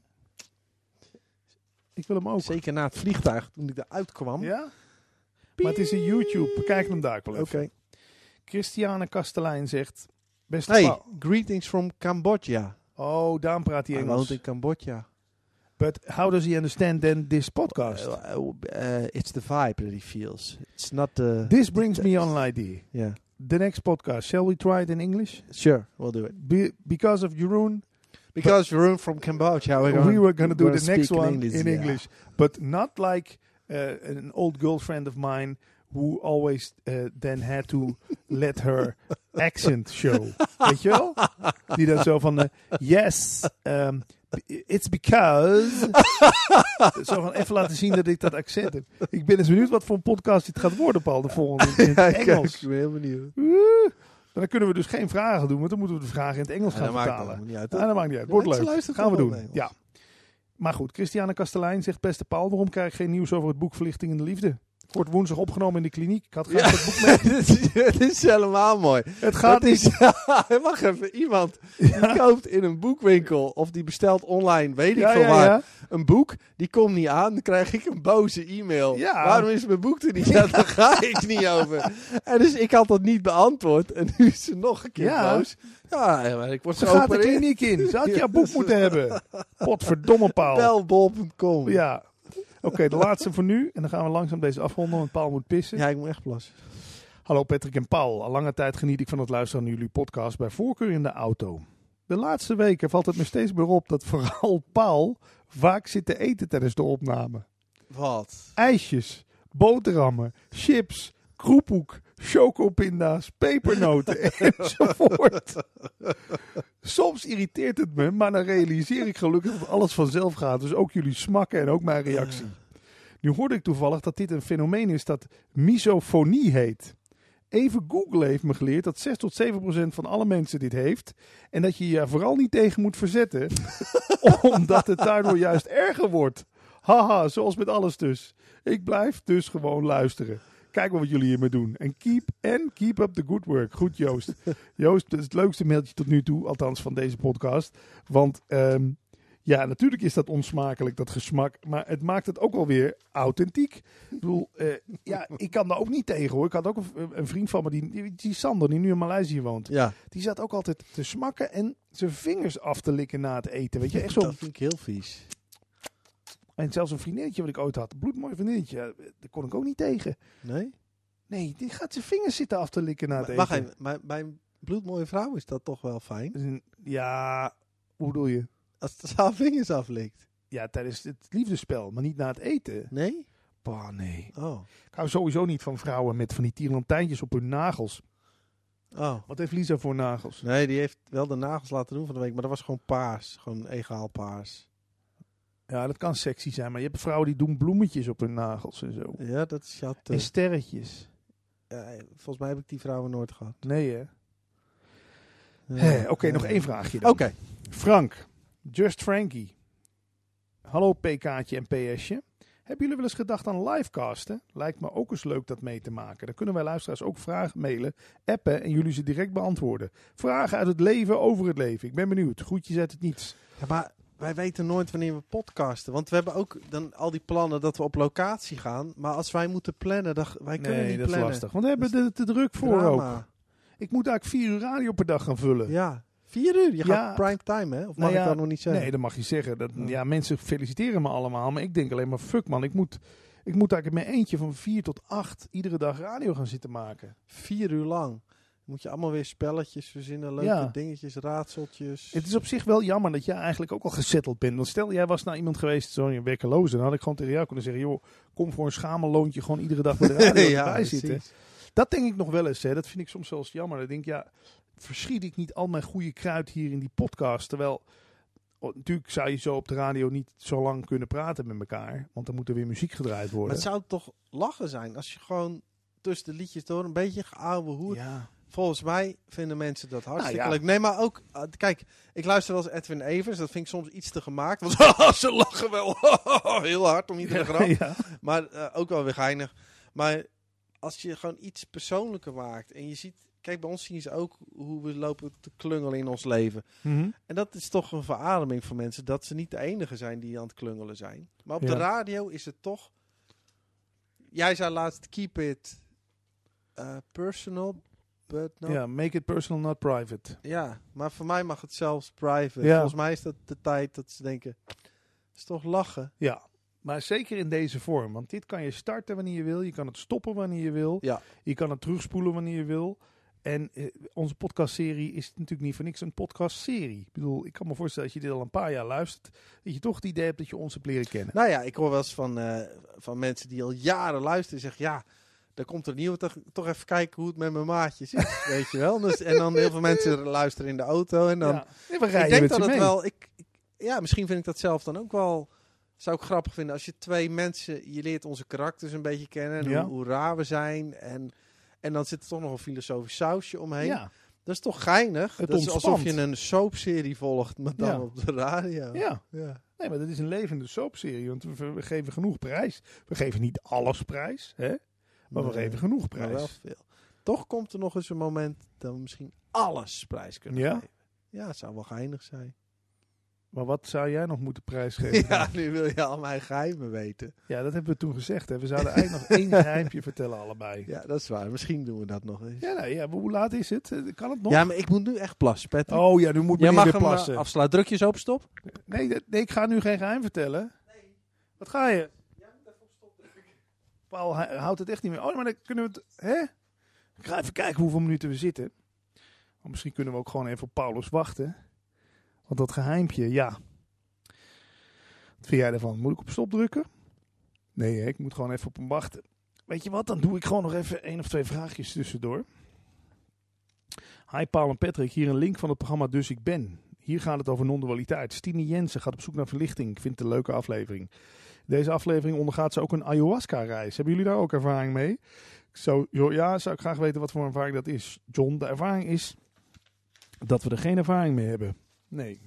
A: Ik wil hem ook.
B: Zeker na het vliegtuig, toen ik eruit kwam.
A: Ja? Maar het is een YouTube. Bekijk hem daar wel even.
B: Oké.
A: Christiane Kastelein zegt... Beste
B: Hey,
A: Paul.
B: greetings from Cambodja.
A: Oh, daarom praat hij
B: Hij
A: Engels.
B: woont in Cambodja.
A: But how does he understand then this podcast?
B: It's the vibe that he feels. It's not the...
A: This brings me on an idea.
B: Yeah.
A: The next podcast, shall we try it in English?
B: Sure, we'll do it.
A: Because of Jeroen,
B: Because Jeroen from Cambodja,
A: we were going to do the next
B: speak
A: one in
B: yeah.
A: English. But not like an old girlfriend of mine who always then had to let her accent show. Weet je wel? Die dan zo van, yes, it's because... zo van, even laten zien dat ik dat accent heb. Ik ben eens benieuwd wat voor een podcast dit gaat worden, Paul, de volgende in het Engels.
B: Ik ben heel benieuwd.
A: Dan kunnen we dus geen vragen doen, want dan moeten we de vragen in het Engels gaan vertalen.
B: Niet uit,
A: Dat maakt niet uit. Wordt leuk. Gaan we doen.
B: Engels.
A: Ja. Maar goed, Christiane Kastelein zegt, beste Paul, waarom krijg ik geen nieuws over het boek Verlichting in de Liefde? Het wordt woensdag opgenomen in de kliniek. Ik had graag het boek mee.
B: Het is helemaal mooi.
A: Het gaat niet.
B: Wacht even, iemand die koopt in een boekwinkel of die bestelt online, weet ik veel waar,
A: Ja.
B: een boek, die komt niet aan, dan krijg ik een boze e-mail.
A: Ja.
B: Waarom is mijn boek er niet? Ja, daar ga ik niet over. En dus ik had dat niet beantwoord en nu is ze nog een keer boos. Ja, maar ik word
A: Ze
B: zo
A: gaat de kliniek in. Ze had jouw boek moeten hebben. Potverdomme, Paul.
B: Belbol.com.
A: Ja. Oké, de laatste voor nu. En dan gaan we langzaam deze afronden, want Paul moet pissen.
B: Ja, ik moet echt plassen.
A: Hallo Patrick en Paul. Al lange tijd geniet ik van het luisteren naar jullie podcast, bij voorkeur in de auto. De laatste weken valt het me steeds meer op dat vooral Paul vaak zit te eten tijdens de opname.
B: Wat?
A: IJsjes, boterhammen, chips, kroephoek, chocopinda's, pepernoten enzovoort. Soms irriteert het me, maar dan realiseer ik gelukkig dat alles vanzelf gaat. Dus ook jullie smakken en ook mijn reactie. Nu hoorde ik toevallig dat dit een fenomeen is dat misofonie heet. Even Google heeft me geleerd dat 6-7% van alle mensen dit heeft. En dat je je vooral niet tegen moet verzetten. Omdat het daardoor juist erger wordt. Haha, zoals met alles dus. Ik blijf dus gewoon luisteren. Kijk maar wat jullie hiermee doen. En keep up the good work. Goed, Joost. Joost, dat is het leukste mailtje tot nu toe. Althans van deze podcast. Want ja, natuurlijk is dat onsmakelijk, dat gesmak. Maar het maakt het ook alweer authentiek. Ik bedoel, ja, ik kan daar ook niet tegen hoor. Ik had ook een vriend van me, die Sander, die nu in Maleisië woont.
B: Ja.
A: Die zat ook altijd te smakken en zijn vingers af te likken na het eten. Weet je, echt zo.
B: Dat vind ik heel vies.
A: En zelfs een vriendinnetje wat ik ooit had, een bloedmooi vriendinnetje, daar kon ik ook niet tegen.
B: Nee?
A: Nee, die gaat zijn vingers zitten af te likken na het eten.
B: Wacht even, maar bij een bloedmooie vrouw is dat toch wel fijn?
A: Ja, hoe bedoel je?
B: Als ze haar vingers aflikt.
A: Ja, tijdens het liefdespel, maar niet na het eten.
B: Nee?
A: Bah, nee.
B: Oh.
A: Ik hou sowieso niet van vrouwen met van die tierlantijntjes op hun nagels.
B: Oh.
A: Wat heeft Lisa voor nagels?
B: Nee, die heeft wel de nagels laten doen van de week, maar dat was gewoon paars. Gewoon egaal paars.
A: Ja, dat kan sexy zijn, maar je hebt vrouwen die doen bloemetjes op hun nagels en zo.
B: Ja, dat is jat.
A: En sterretjes.
B: Volgens mij heb ik die vrouwen nooit gehad.
A: Nee, hè?
B: Ja.
A: Oké, nog één vraagje dan.
B: Oké.
A: Frank, Just Frankie. Hallo PK'tje en PS'je. Hebben jullie wel eens gedacht aan livecasten? Lijkt me ook eens leuk dat mee te maken. Dan kunnen wij luisteraars ook vragen mailen, appen en jullie ze direct beantwoorden. Vragen uit het leven over het leven. Ik ben benieuwd. Groetjes uit het niets.
B: Ja, maar wij weten nooit wanneer we podcasten. Want we hebben ook dan al die plannen dat we op locatie gaan. Maar als wij moeten plannen, wij kunnen niet
A: dat
B: plannen.
A: is lastig. Want we hebben er te druk voor
B: Drama.
A: ook. Ik moet eigenlijk 4 uur radio per dag gaan vullen.
B: Ja, 4 uur. Je
A: Ja.
B: gaat prime time, hè? Of mag
A: Nou
B: ik
A: ja,
B: dat nog niet zeggen?
A: Nee, dat mag je zeggen. Mensen feliciteren me allemaal. Maar ik denk alleen maar, fuck man, ik moet Ik moet eigenlijk in mijn eentje van 4 tot 8 iedere dag radio gaan zitten maken.
B: 4 uur lang. Moet je allemaal weer spelletjes verzinnen, leuke dingetjes, raadseltjes.
A: Het is op zich wel jammer dat jij eigenlijk ook al gezetteld bent. Want stel, jij was nou iemand geweest, zo'n werkeloze, dan had ik gewoon tegen jou kunnen zeggen, joh, kom voor een schamelloontje gewoon iedere dag bij de radio bij zitten. Dat denk ik nog wel eens, hè. Dat vind ik soms zelfs jammer. Dan denk ik, verschiet ik niet al mijn goede kruid hier in die podcast, terwijl... Natuurlijk zou je zo op de radio niet zo lang kunnen praten met elkaar. Want dan moet er weer muziek gedraaid worden.
B: Maar het zou toch lachen zijn als je gewoon tussen de liedjes door een beetje geouwe hoer.
A: Ja.
B: Volgens mij vinden mensen dat hartstikke leuk. Nee, maar ook... kijk, ik luister wel eens Edwin Evers. Dat vind ik soms iets te gemaakt. Want ze lachen wel heel hard om iedere grap. Ja. Maar ook wel weer geinig. Maar als je gewoon iets persoonlijker maakt. En je ziet... Kijk, bij ons zien ze ook hoe we lopen te klungelen in ons leven. Mm-hmm. En dat is toch een verademing voor mensen. Dat ze niet de enige zijn die aan het klungelen zijn. Maar op de radio is het toch... Jij zei laatst, keep it personal, but not...
A: Ja, make it personal, not private.
B: Ja, maar voor mij mag het zelfs private. Ja. Volgens mij is dat de tijd dat ze denken... is toch lachen?
A: Ja, maar zeker in deze vorm. Want dit kan je starten wanneer je wil. Je kan het stoppen wanneer je wil. Ja. Je kan het terugspoelen wanneer je wil. En onze podcastserie is natuurlijk niet voor niks een podcastserie. Ik bedoel, ik kan me voorstellen dat je dit al een paar jaar luistert, dat je toch het idee hebt dat je ons hebt leren kennen.
B: Nou ja, ik hoor wel eens van mensen die al jaren luisteren zeggen, ja, daar komt er een nieuwe, toch even kijken hoe het met mijn maatjes is, weet je wel. Dus, en dan heel veel mensen luisteren in de auto en dan... Ja.
A: Ik denk dat het
B: wel... misschien vind ik dat zelf dan ook wel... Zou ik grappig vinden als je 2 mensen... Je leert onze karakters een beetje kennen en hoe raar we zijn en dan zit er toch nog een filosofisch sausje omheen. Ja. Dat is toch geinig? Dat is alsof je een soapserie volgt, maar dan op de radio.
A: Ja. Nee, maar dat is een levende soapserie. Want we geven genoeg prijs. We geven niet alles prijs, hè? Maar we geven genoeg prijs.
B: Maar wel veel. Toch komt er nog eens een moment dat we misschien alles prijs kunnen geven. Ja, het zou wel geinig zijn.
A: Maar wat zou jij nog moeten prijsgeven?
B: Ja, nu wil je al mijn geheimen weten.
A: Ja, dat hebben we toen gezegd. Hè. We zouden eigenlijk nog 1 geheimpje vertellen allebei.
B: Ja, dat is waar. Misschien doen we dat nog eens.
A: Ja, maar hoe laat is het? Kan het nog?
B: Ja, maar ik moet nu echt plassen, Patrick.
A: Oh ja, nu moet ik weer plassen.
B: Jij mag afsluiten. Druk je zo op stop?
A: Nee, ik ga nu geen geheim vertellen. Nee. Wat ga je?
B: Jij moet even op stop drukken.
A: Paul houdt het echt niet meer. Oh, maar dan kunnen we het... Hè? Ik ga even kijken hoeveel minuten we zitten. Want misschien kunnen we ook gewoon even op Paulus wachten. Want dat geheimpje, ja... Wat vind jij ervan? Moet ik op stop drukken? Nee, ik moet gewoon even op hem wachten. Weet je wat? Dan doe ik gewoon nog even 1 of 2 vraagjes tussendoor. Hi Paul en Patrick, hier een link van het programma Dus Ik Ben. Hier gaat het over non-dualiteit. Stine Jensen gaat op zoek naar verlichting. Ik vind het een leuke aflevering. Deze aflevering ondergaat ze ook een ayahuasca-reis. Hebben jullie daar ook ervaring mee? Zou ik graag weten wat voor ervaring dat is. John, de ervaring is dat we er geen ervaring mee hebben. Nee.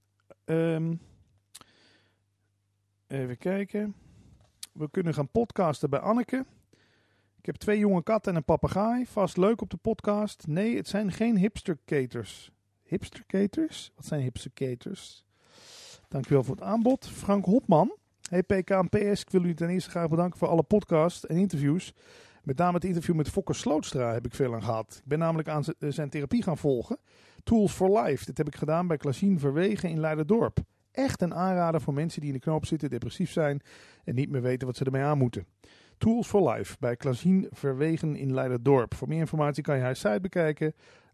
A: Even kijken. We kunnen gaan podcasten bij Anneke. Ik heb 2 jonge katten en een papegaai. Vast leuk op de podcast. Nee, het zijn geen hipsterkaters. Hipsterkaters? Wat zijn hipsterkaters? Dankjewel voor het aanbod. Frank Hopman. Hey PK en PS. Ik wil jullie ten eerste graag bedanken voor alle podcasts en interviews. Met name het interview met Fokker Slootstra heb ik veel aan gehad. Ik ben namelijk aan zijn therapie gaan volgen. Tools for Life. Dit heb ik gedaan bij Klasien Verwegen in Leiderdorp. Echt een aanrader voor mensen die in de knoop zitten, depressief zijn en niet meer weten wat ze ermee aan moeten. Tools for Life bij Klasien Verwegen in Leiderdorp. Voor meer informatie kan je haar site bekijken.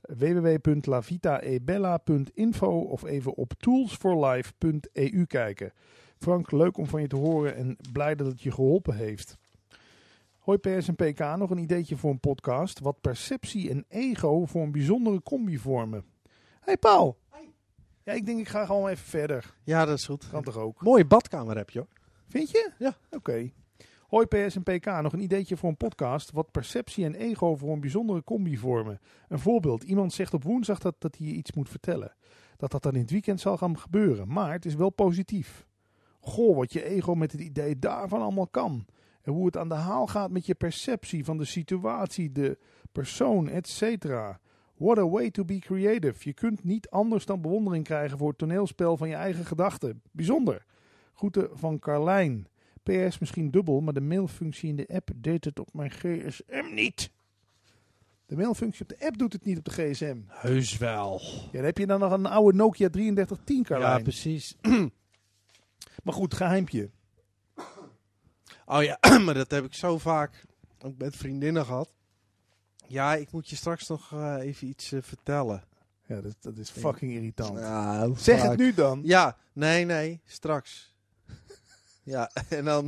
A: www.lavitaebella.info of even op toolsforlife.eu kijken. Frank, leuk om van je te horen en blij dat het je geholpen heeft. Hoi PS en PK, nog een ideetje voor een podcast. Wat perceptie en ego voor een bijzondere combi vormen. Hey Paul! Ja, ik denk ik ga gewoon even verder.
B: Ja, dat is goed.
A: Kan toch ook.
B: Mooie badkamer heb je hoor.
A: Vind je?
B: Ja.
A: Oké. Hoi PS en PK, nog een ideetje voor een podcast. Wat perceptie en ego voor een bijzondere combi vormen. Een voorbeeld. Iemand zegt op woensdag dat hij je iets moet vertellen. Dat dan in het weekend zal gaan gebeuren. Maar het is wel positief. Goh, wat je ego met het idee daarvan allemaal kan. En hoe het aan de haal gaat met je perceptie van de situatie, de persoon, etc. What a way to be creative. Je kunt niet anders dan bewondering krijgen voor het toneelspel van je eigen gedachten. Bijzonder. Groeten van Carlijn. PS misschien dubbel, maar de mailfunctie in de app deed het op mijn gsm niet. De mailfunctie op de app doet het niet op de gsm.
B: Heus wel.
A: Ja, dan heb je dan nog een oude Nokia 3310, Carlijn.
B: Ja, precies.
A: Maar goed, geheimpje.
B: Oh ja, maar dat heb ik zo vaak ook met vriendinnen gehad. Ja, ik moet je straks nog even iets vertellen.
A: Ja, dat is fucking irritant.
B: Ja, hoe
A: Zeg
B: vaak?
A: het nu dan.
B: Ja, nee, straks. Ja, en dan...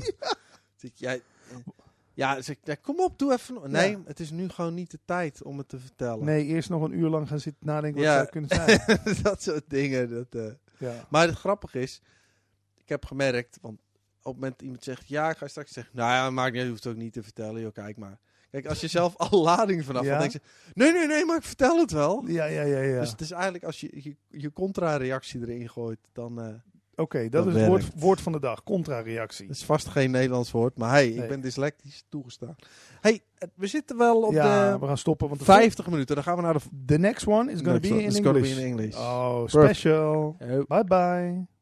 B: Ja, dus ik, kom op, doe even... Nee,
A: Ja.
B: het is nu gewoon niet de tijd om het te vertellen.
A: Nee, eerst nog een uur lang gaan zitten nadenken wat het zou kunnen zijn.
B: Dat soort dingen.
A: Ja.
B: Maar het grappige is, ik heb gemerkt, want op het moment dat iemand zegt, ja, ik ga straks zeggen, nou ja, maakt niet, je hoeft het ook niet te vertellen, joh, kijk maar. Kijk, als je zelf al lading vanaf
A: Ja.
B: dan denk je, nee, maar ik vertel het wel.
A: Ja.
B: Dus het is eigenlijk, als je contra-reactie erin gooit, dan...
A: Oké, dat
B: dat
A: is het
B: werkt.
A: woord van de dag. Contra-reactie.
B: Het is vast geen Nederlands woord, maar hey,
A: Nee.
B: ik ben dyslectisch toegestaan. Hey, we zitten wel op
A: Ja,
B: de
A: we gaan stoppen. Want
B: 50 minuten, dan gaan we naar de...
A: the next one is going to be in
B: It's gonna
A: English.
B: be in English.
A: Oh, special.
B: Perfect.
A: Bye bye.